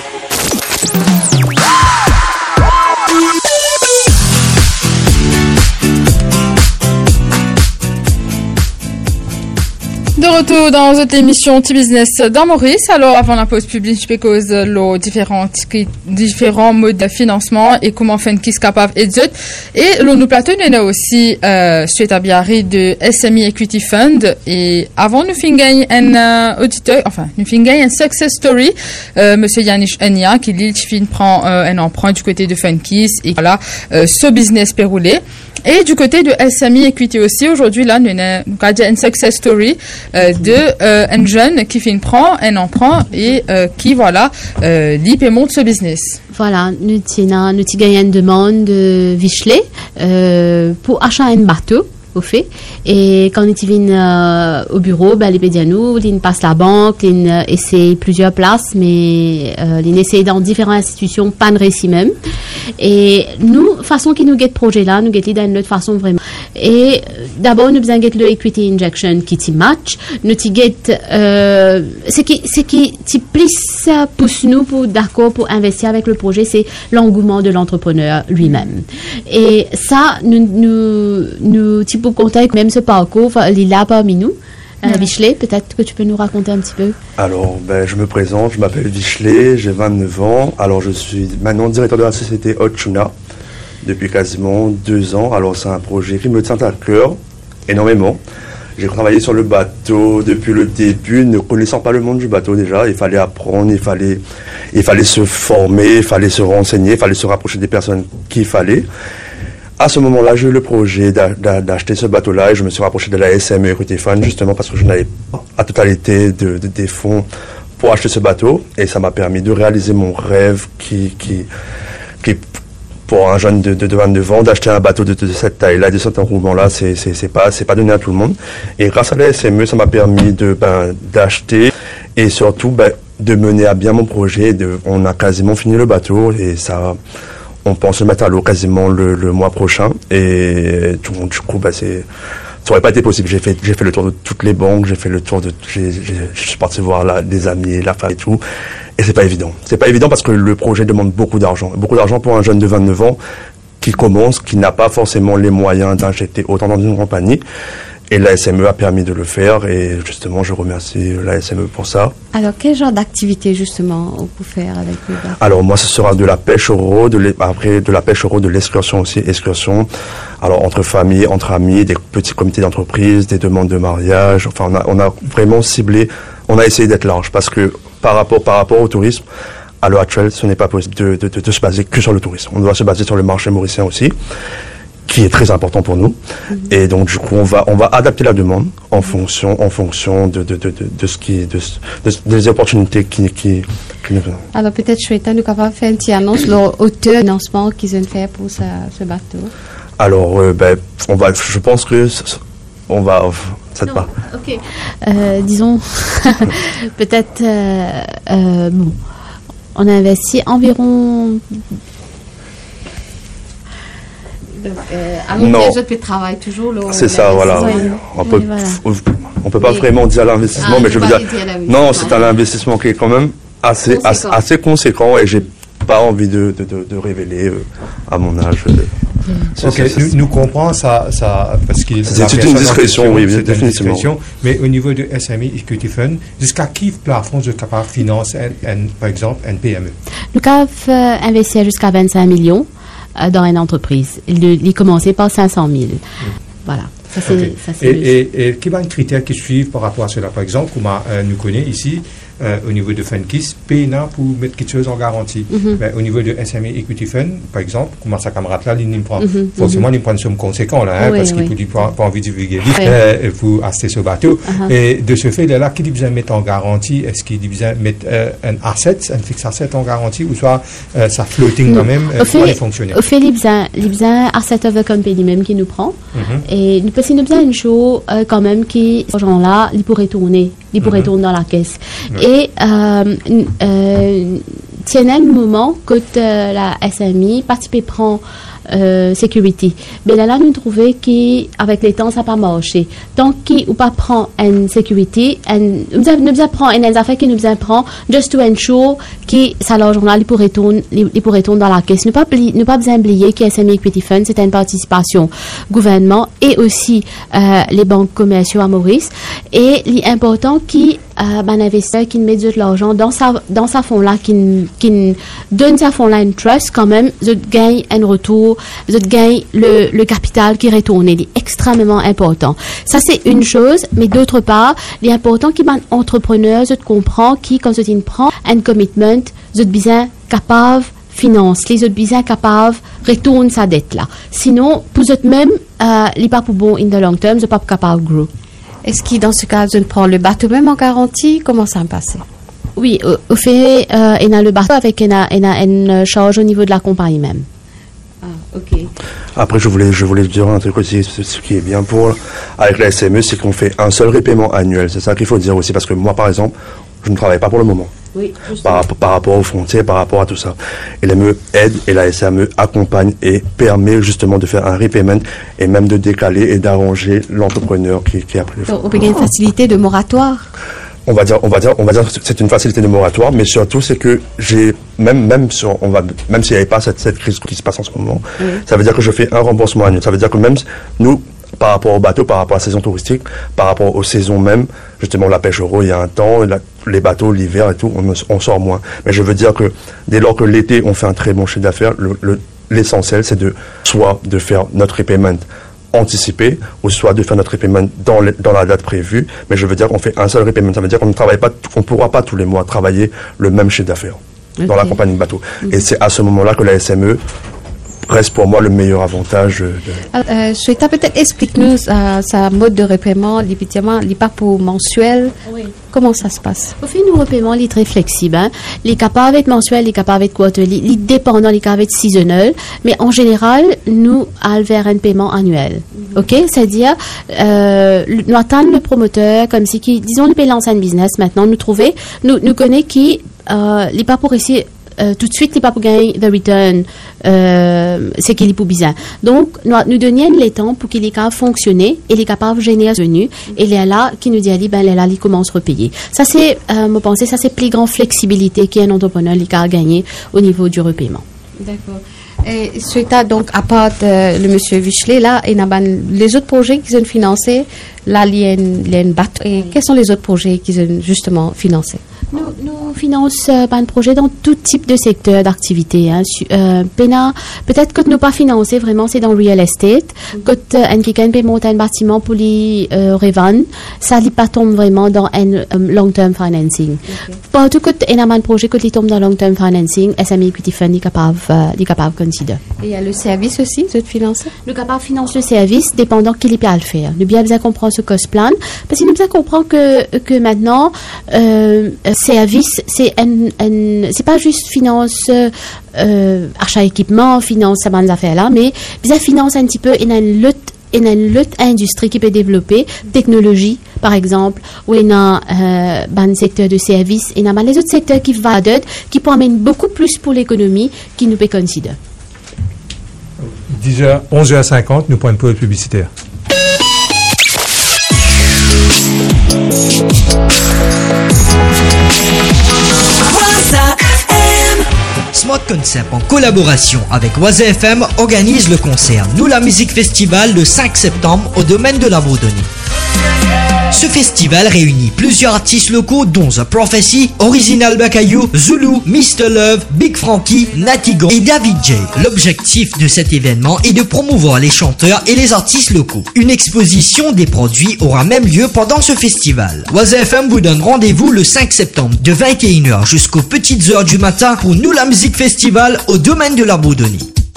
De retour dans cette émission T-Business dans Maurice. Alors, avant la pause publique, je cause les différents modes de financement et comment Funkiss capable et d'autres. Et nous plateau, nous avons aussi, suite à Biarri de SME Equity Fund. Et avant, nous finissons gagner un auditeur, enfin, nous finissons gagner un success story, monsieur Yannick Enya, qui lui, prend un emprunt du côté de Funkiss et voilà, ce business peut rouler. Et du côté de SME Equity aussi, aujourd'hui, là, nous avons une success story un jeune qui prend un emprunt et qui, voilà, lit et monte ce business. Voilà, nous avons gagné une demande de Vichelay pour acheter un bateau. Au fait, et quand ils viennent au bureau, les médianos, ils passent la banque, ils essaient plusieurs places, mais ils essaient dans différentes institutions, pas de récit même. Et nous, façon qui nous get projet là, nous get d'une autre façon vraiment. Et d'abord, nous besoin get le equity injection qui t'y match, nous t'y get, c'est qui t'y plus pousse nous pour d'accord pour investir avec le projet, c'est l'engouement de l'entrepreneur lui-même. Et ça, nous t'y pour contact même ce parcours, il est là parmi nous. Vichelay, peut-être que tu peux nous raconter un petit peu. Alors, je me présente, je m'appelle Vichelay, j'ai 29 ans. Alors, je suis maintenant directeur de la société Hotchuna depuis quasiment 2 ans. Alors, c'est un projet qui me tient à cœur énormément. J'ai travaillé sur le bateau depuis le début, ne connaissant pas le monde du bateau déjà. Il fallait apprendre, il fallait se former, il fallait se renseigner, il fallait se rapprocher des personnes qu'il fallait. à ce moment-là, j'ai eu le projet d'acheter ce bateau-là et je me suis rapproché de la SME Equity Fund justement parce que je n'avais pas la totalité des fonds pour acheter ce bateau et ça m'a permis de réaliser mon rêve qui pour un jeune de 29 ans, d'acheter un bateau de cette taille-là, de cet enroulement-là, c'est pas donné à tout le monde. Et grâce à la SME, ça m'a permis d'acheter et surtout de mener à bien mon projet. On a quasiment fini le bateau et ça, on pense le mettre à l'eau quasiment le mois prochain. Et du coup, ça aurait pas été possible. J'ai fait le tour de toutes les banques, je suis parti voir des amis, la famille et tout. Et c'est pas évident. C'est pas évident parce que le projet demande beaucoup d'argent. Beaucoup d'argent pour un jeune de 29 ans qui commence, qui n'a pas forcément les moyens d'injecter autant dans une compagnie. Et la SME a permis de le faire et justement, je remercie la SME pour ça. Alors, quel genre d'activité justement on peut faire avec le bateau? Alors moi, ce sera de la pêche au rôt, après de la pêche au rôt, de l'excursion aussi, excursion. Alors entre familles, entre amis, des petits comités d'entreprise, des demandes de mariage. Enfin, on a vraiment ciblé, on a essayé d'être large parce que par rapport au tourisme, à l'heure actuelle, ce n'est pas possible de se baser que sur le tourisme. On doit se baser sur le marché mauricien aussi, qui est très important pour nous. Et donc, du coup, on va adapter la demande en fonction des opportunités qui nous donnent. Alors, peut-être, Shweta, nous capable de faire une petite annonce, leur hauteur de financement qu'ils ont fait pour ce bateau. Alors, je pense que on va, ça te va. Ok. Disons, peut-être, bon, on a investi environ. Alors, les autres travaillent toujours. C'est ça, voilà. On peut pas vraiment dire l'investissement, mais je veux dire, non, c'est un investissement qui est quand même assez conséquent et j'ai pas envie de révéler à mon âge. Ok, nous comprenons ça parce que c'est une discrétion, oui, définitivement. Mais au niveau de SME Equity Fund, jusqu'à quel plafond de capable financer, par exemple, une PME? Nous avons investi jusqu'à 25 millions dans une entreprise. Il commençait par 500 000. Voilà. Ça, c'est et quels sont les critères qui suivent par rapport à cela? Par exemple, comme nous connaissons ici, au niveau de FundKiss, PNA pour mettre quelque chose en garantie. Mais au niveau de SME Equity Fund, par exemple, comment sa camarade-là, il prend forcément il prend une somme conséquente là, parce qu'il n'a pas envie de divulguer pour acheter ce bateau. Et de ce fait, là, qui dit besoin de mettre en garantie? Est-ce qu'il dit besoin de mettre un fixe asset en garantie ou soit ça floating quand même? Comment il fonctionne? Au fait, il besoin asset of the company même qui nous prend. Et nous besoin une chose quand même qui, ce genre-là, il pourrait tourner. Il pourrait tourner dans la caisse. Et tiens un moment que la SMI participe prend security. Mais là, nous trouvons qu'avec les temps, ça n'a pas marché. Tant qu'on ne pas prend une security, nous prend une affaire qui nous prend just to ensure que ça l'argent là, il pourrait tourner dans la caisse. Ne pas besoin oublier que SME Equity Fund, c'est une participation gouvernement et aussi les banques commerciales à Maurice. Et l'important qui un investisseur qui met de l'argent dans sa fonds là, qui donne sa fonds là une trust quand même, je gagne un retour, je gagne le capital qui retourne. Il est extrêmement important. Ça c'est une chose, mais d'autre part, il est important qu'il y ait un entrepreneur, je comprends qui quand je prend un commitment, je bien capable finance, les autres bien capables retourne sa dette là. Sinon, pour eux même, il n'est pas pour bon in the long term, je pas capable de grow. Est-ce que dans ce cas, je prends le bateau même en garantie? Comment ça me passe? Oui, au fait, il a le bateau avec une charge au niveau de la compagnie même. Ah, ok. Après, je voulais dire un truc aussi, ce qui est bien avec la SME, c'est qu'on fait un seul repaiement annuel. C'est ça qu'il faut dire aussi, parce que moi, par exemple, je ne travaille pas pour le moment. Oui, par rapport aux frontières, par rapport à tout ça. Et l'ME aide et la SME accompagne et permet justement de faire un repayment et même de décaler et d'arranger l'entrepreneur qui a pris le fonds. On peut gagner une facilité de moratoire? On va dire c'est une facilité de moratoire, mais surtout c'est que même s'il n'y avait pas cette crise qui se passe en ce moment, ça veut dire que je fais un remboursement annuel. Ça veut dire que même nous, par rapport au bateau, par rapport à la saison touristique, par rapport aux saisons même, justement la pêche au rôt, il y a un temps, les bateaux, l'hiver et tout, on sort moins. Mais je veux dire que dès lors que l'été, on fait un très bon chiffre d'affaires, l'essentiel c'est soit de faire notre repayment anticipé, ou soit de faire notre repayment dans la date prévue. Mais je veux dire qu'on fait un seul repayment. Ça veut dire qu'on ne pourra pas tous les mois travailler le même chiffre d'affaires dans la compagnie de bateau. Et c'est à ce moment-là que la SME reste pour moi le meilleur avantage. Souhaita peut-être explique-nous sa mode de repaiement, les pas pour mensuel. Oui. Comment ça se passe? Au fait, nous repaiement, il est très flexible. Hein. Les capables être mensuels, les capables être quarterly, les dépendants, les capables être seasonal. Mais en général, nous allons vers un paiement annuel. OK? C'est-à-dire, nous attendons le promoteur comme si, disons, le paye l'ancien business maintenant, nous trouver, nous connaît qui, les pas pour essayer, tout de suite, les pas pour gagner the return, c'est qu'il est pour bizarre. Donc, nous donnions les temps pour qu'il est capable de fonctionner et il est capable de générer revenu. Et il est là qui nous dit, il commence à repayer. Ça, c'est, me penser, ça, c'est plus grande flexibilité qu'un entrepreneur, il a gagné au niveau du repaiement. D'accord. Et suite à, donc, à part le monsieur Vichley, là, il y a les autres projets qui sont financés, là, il y a une batte. Et quels sont les autres projets qui sont justement financés? Nous finançons un projet dans tout type de secteur d'activité. Hein. Peut-être que nous pas financé vraiment, c'est dans real estate. Quand quelqu'un peut monter un bâtiment pour les revendre, ça ne pas tombe vraiment dans un long-term financing. Partout que il y a un projet qui tombe dans long-term financing, SME Equity Fund est capable de considérer. Et il y a le service aussi, vous êtes financé? Nous capable de financer le service dépendant qu'il est pas à le faire. Nous bien comprendre ce cost plan, parce que nous bien comprendre que maintenant service, c'est pas juste finance achat équipement, finance ça bonnes affaires là, mais bien finance un petit peu une lutte industrie qui peut développer technologie par exemple, ou il y a un secteur de service, et il y a les autres secteurs qui vont qui peut amener beaucoup plus pour l'économie qui nous peut considérer. 10h, 11h50, nous prenons une pause publicitaire. Smart Concept, en collaboration avec Oise FM, organise le concert Nous la Musique Festival le 5 septembre au domaine de la Bourdonnais. Ce festival réunit plusieurs artistes locaux dont The Prophecy, Original Bacayou, Zulu, Mr. Love, Big Frankie, Natigo et David J. L'objectif de cet événement est de promouvoir les chanteurs et les artistes locaux. Une exposition des produits aura même lieu pendant ce festival. Oise FM vous donne rendez-vous le 5 septembre de 21h jusqu'aux petites heures du matin pour Nous la Musique Festival au domaine de la Bourdonnais.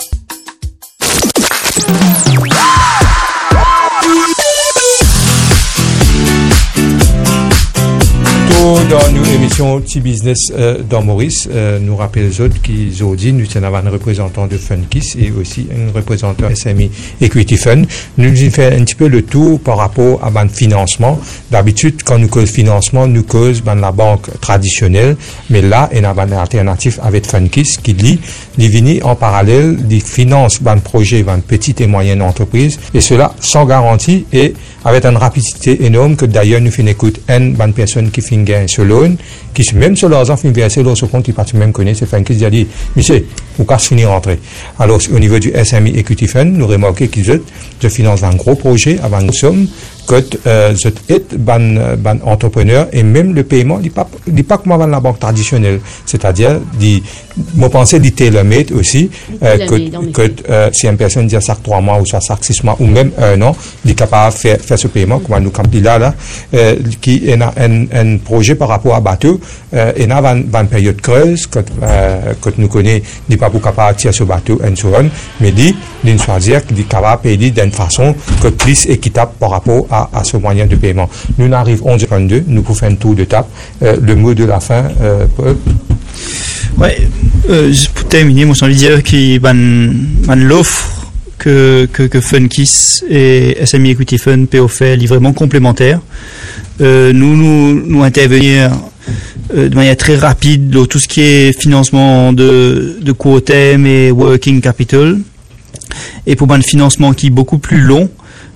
Dans nos émissions T-Business dans Maurice, nous rappelons les autres qui ont dit, nous avons un représentant de Funkis et aussi un représentant SME Equity Fund. Nous avons fait un petit peu le tour par rapport à le financement. D'habitude, quand nous causons financement, nous causons la banque traditionnelle, mais là, il y a une alternative avec Funkis qui dit, il vient en parallèle, il finance un projet, une petite et moyenne entreprise, et cela sans garantie et avec une rapidité énorme que d'ailleurs nous faisons écoute une personne qui fait un loan, qui même sur leurs enfants verser leur compte, ils partent même connaître, c'est Funkis qui a dit, monsieur, vous casse finir rentrer. Alors, au niveau du SME Equity Fund, nous remarquons qu'ils financent un gros projet avant une somme, que ban entrepreneur et même le paiement n'est pas comme avant la banque traditionnelle, c'est-à-dire moi pensais du tailor-made aussi que si une personne dit ça 3 mois ou ça 6 mois ou même 1 an, il est capable de faire ce paiement comme nous comme là qui est un projet par rapport à bateau et là une période creuse que nous connaît n'est pas pour capable de tirer ce bateau et so on, mais d'une choisir qu'il est capable de payer d'une façon que plus équitable par rapport à ce moyen de paiement. Nous arrivons 11h22, nous pouvons faire un tour de table. Le mot de la fin, Paul. Ouais, juste pour terminer, moi j'ai envie de dire que l'offre que Funkis et SME Equity Fund peuvent faire est vraiment complémentaire. Nous intervenir de manière très rapide dans tout ce qui est financement de court terme et working capital. Et pour un financement qui est beaucoup plus long,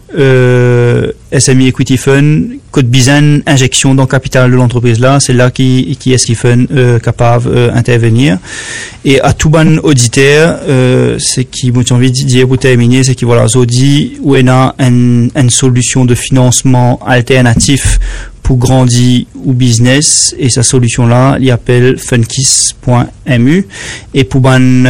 SME Equity Fund, code bizarre, injection dans le capital de l'entreprise là, c'est là qui est Fund capable d'intervenir. Et à tout bon auditeur, c'est qui, j'ai envie de dire pour terminer, c'est qui voilà, Zodi, où il y a une solution de financement alternatif pour grandir ou business, et sa solution là, il appelle funkis.mu, et pour ban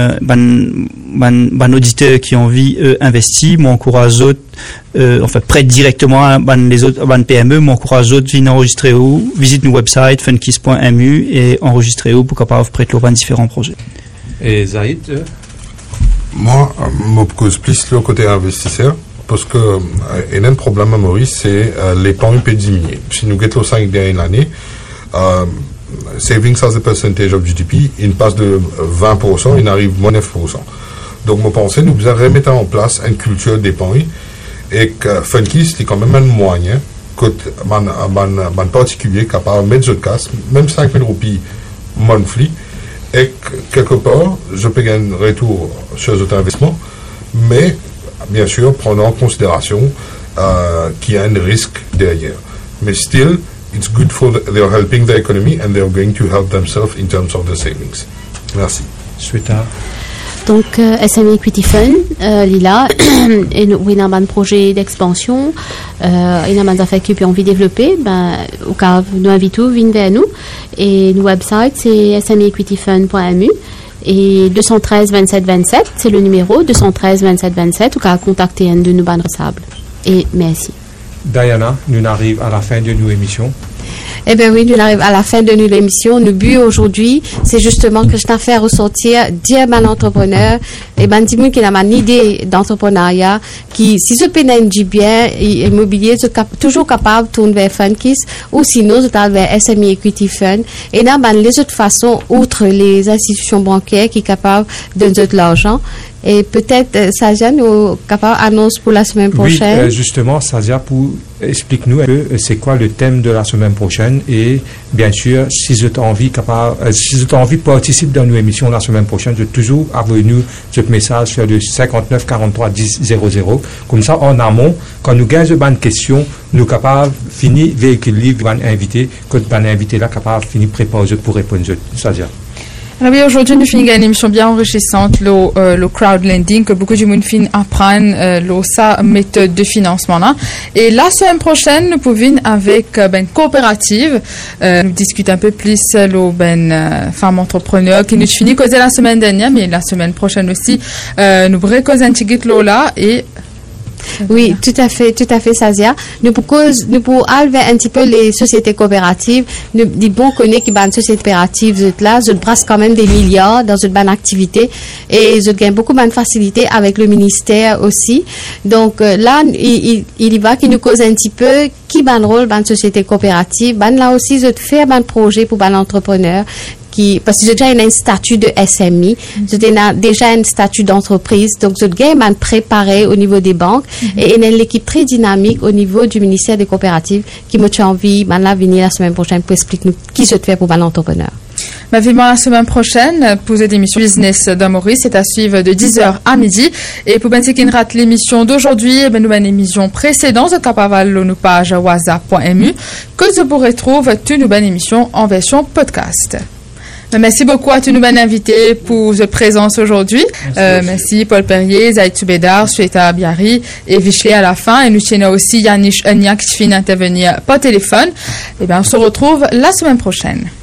auditeurs qui ont envie investir, m'encourage autres prête directement à les autres PME, m'encourage autres venir enregistrer où, visite nos website funkis.mu et enregistrer où pour capable prêter aux différents projets. Et Zaïd Moi, je pose plus le côté investisseur, parce que il y a un problème à Maurice, c'est l'épargne peut diminuer. Si nous guettons 5 dernières années, savings as a percentage of GDP, il passe de 20%, il arrive à 9%. Donc, je pense que nous devons remettre en place une culture d'épargne et que Funkis, c'est quand même un moyen que un particulier capable de mettre de casse, même 5 000 roupies monthly, et que, quelque part, je peux gagner un retour sur cet investissement, mais bien sûr, prendre en considération qu'il y a un risque derrière. Mais still, it's good for they're helping the economy and they're going to help themselves in terms of the savings. Merci. Suita. Donc, SME Equity Fund, Lila, et nous avons un projet d'expansion, il y a des affaires qui ont envie de développer, au cas où nous invitons, venez vers nous. Et notre website, c'est smeequityfund.mu. Et 213 27 27, c'est le numéro, 213 27 27, ou qu'à contacter un de nos bandes responsables. Et merci. Diana, nous arrivons à la fin de nos émissions. Eh bien oui, nous arrivons à la fin de notre émission. Le but aujourd'hui, c'est justement que je t'en fais ressortir, dire à l'entrepreneur, et ben, dis-moi qu'il a une idée d'entrepreneuriat, qui, si ce pénène dit bien, immobilier, toujours capable de tourner vers Funkis, ou sinon, c'est vers SME Equity Fund. Et là, ben, les autres façons, outre les institutions bancaires qui sont capables de donner de l'argent. Et peut-être, Sadia, nous capable annonce pour la semaine prochaine. Oui, justement, Sadia, explique-nous un peu c'est quoi le thème de la semaine prochaine et bien sûr, si vous avez envie de participer dans nos émissions la semaine prochaine, je toujours envoyer nous ce message sur le 59 43 10 00. Comme ça, en amont, quand nous gagnons une question, nous sommes capables de finir véhiculer un invité, que un invité là capable de finir préparer pour répondre. Sadia. Alors oui, aujourd'hui, nous finissons une émission bien enrichissante, le crowdlending, que beaucoup de monde finissent apprendre, sa méthode de financement là. Et la semaine prochaine, nous pouvons avec coopérative, nous discuter un peu plus femmes entrepreneurs qui nous finissent causer la semaine dernière, mais la semaine prochaine aussi, nous pourrons causer un petit peu là et oui, tout à fait, Sasia. Nous pouvons enlever un petit peu les sociétés coopératives. Nous disons qu'on est qui une société coopérative, là, je brasse quand même des milliards dans une bonne activité et je gagne beaucoup de facilité avec le ministère aussi. Donc là, il y va qui nous cause un petit peu qui ban rôle dans société coopérative. Là aussi, je fais un projet pour l'entrepreneur. Parce que j'ai déjà un statut de SMI, j'ai déjà un statut d'entreprise, donc j'ai déjà préparé au niveau des banques et il y a une équipe très dynamique au niveau du ministère des coopératives qui m'a envie de venir la semaine prochaine pour expliquer nous qui se fait pour l'entrepreneur. Vivement la semaine prochaine pour cette émission Business de Maurice, c'est à suivre de 10h à midi. Et pour ceux qui ne ratent l'émission d'aujourd'hui, nous avons une émission précédente, capable de nos pages waza.mu, que vous pourrez trouver toute une bonne émission en version podcast. Merci beaucoup à tous nos invités pour votre présence aujourd'hui. Merci Paul Perrier, Zaïd Soubedar, Sueta Biari et Vichley à la fin. Et nous tenons aussi Yannick Enya qui finit d'intervenir par téléphone. Et bien, on se retrouve la semaine prochaine.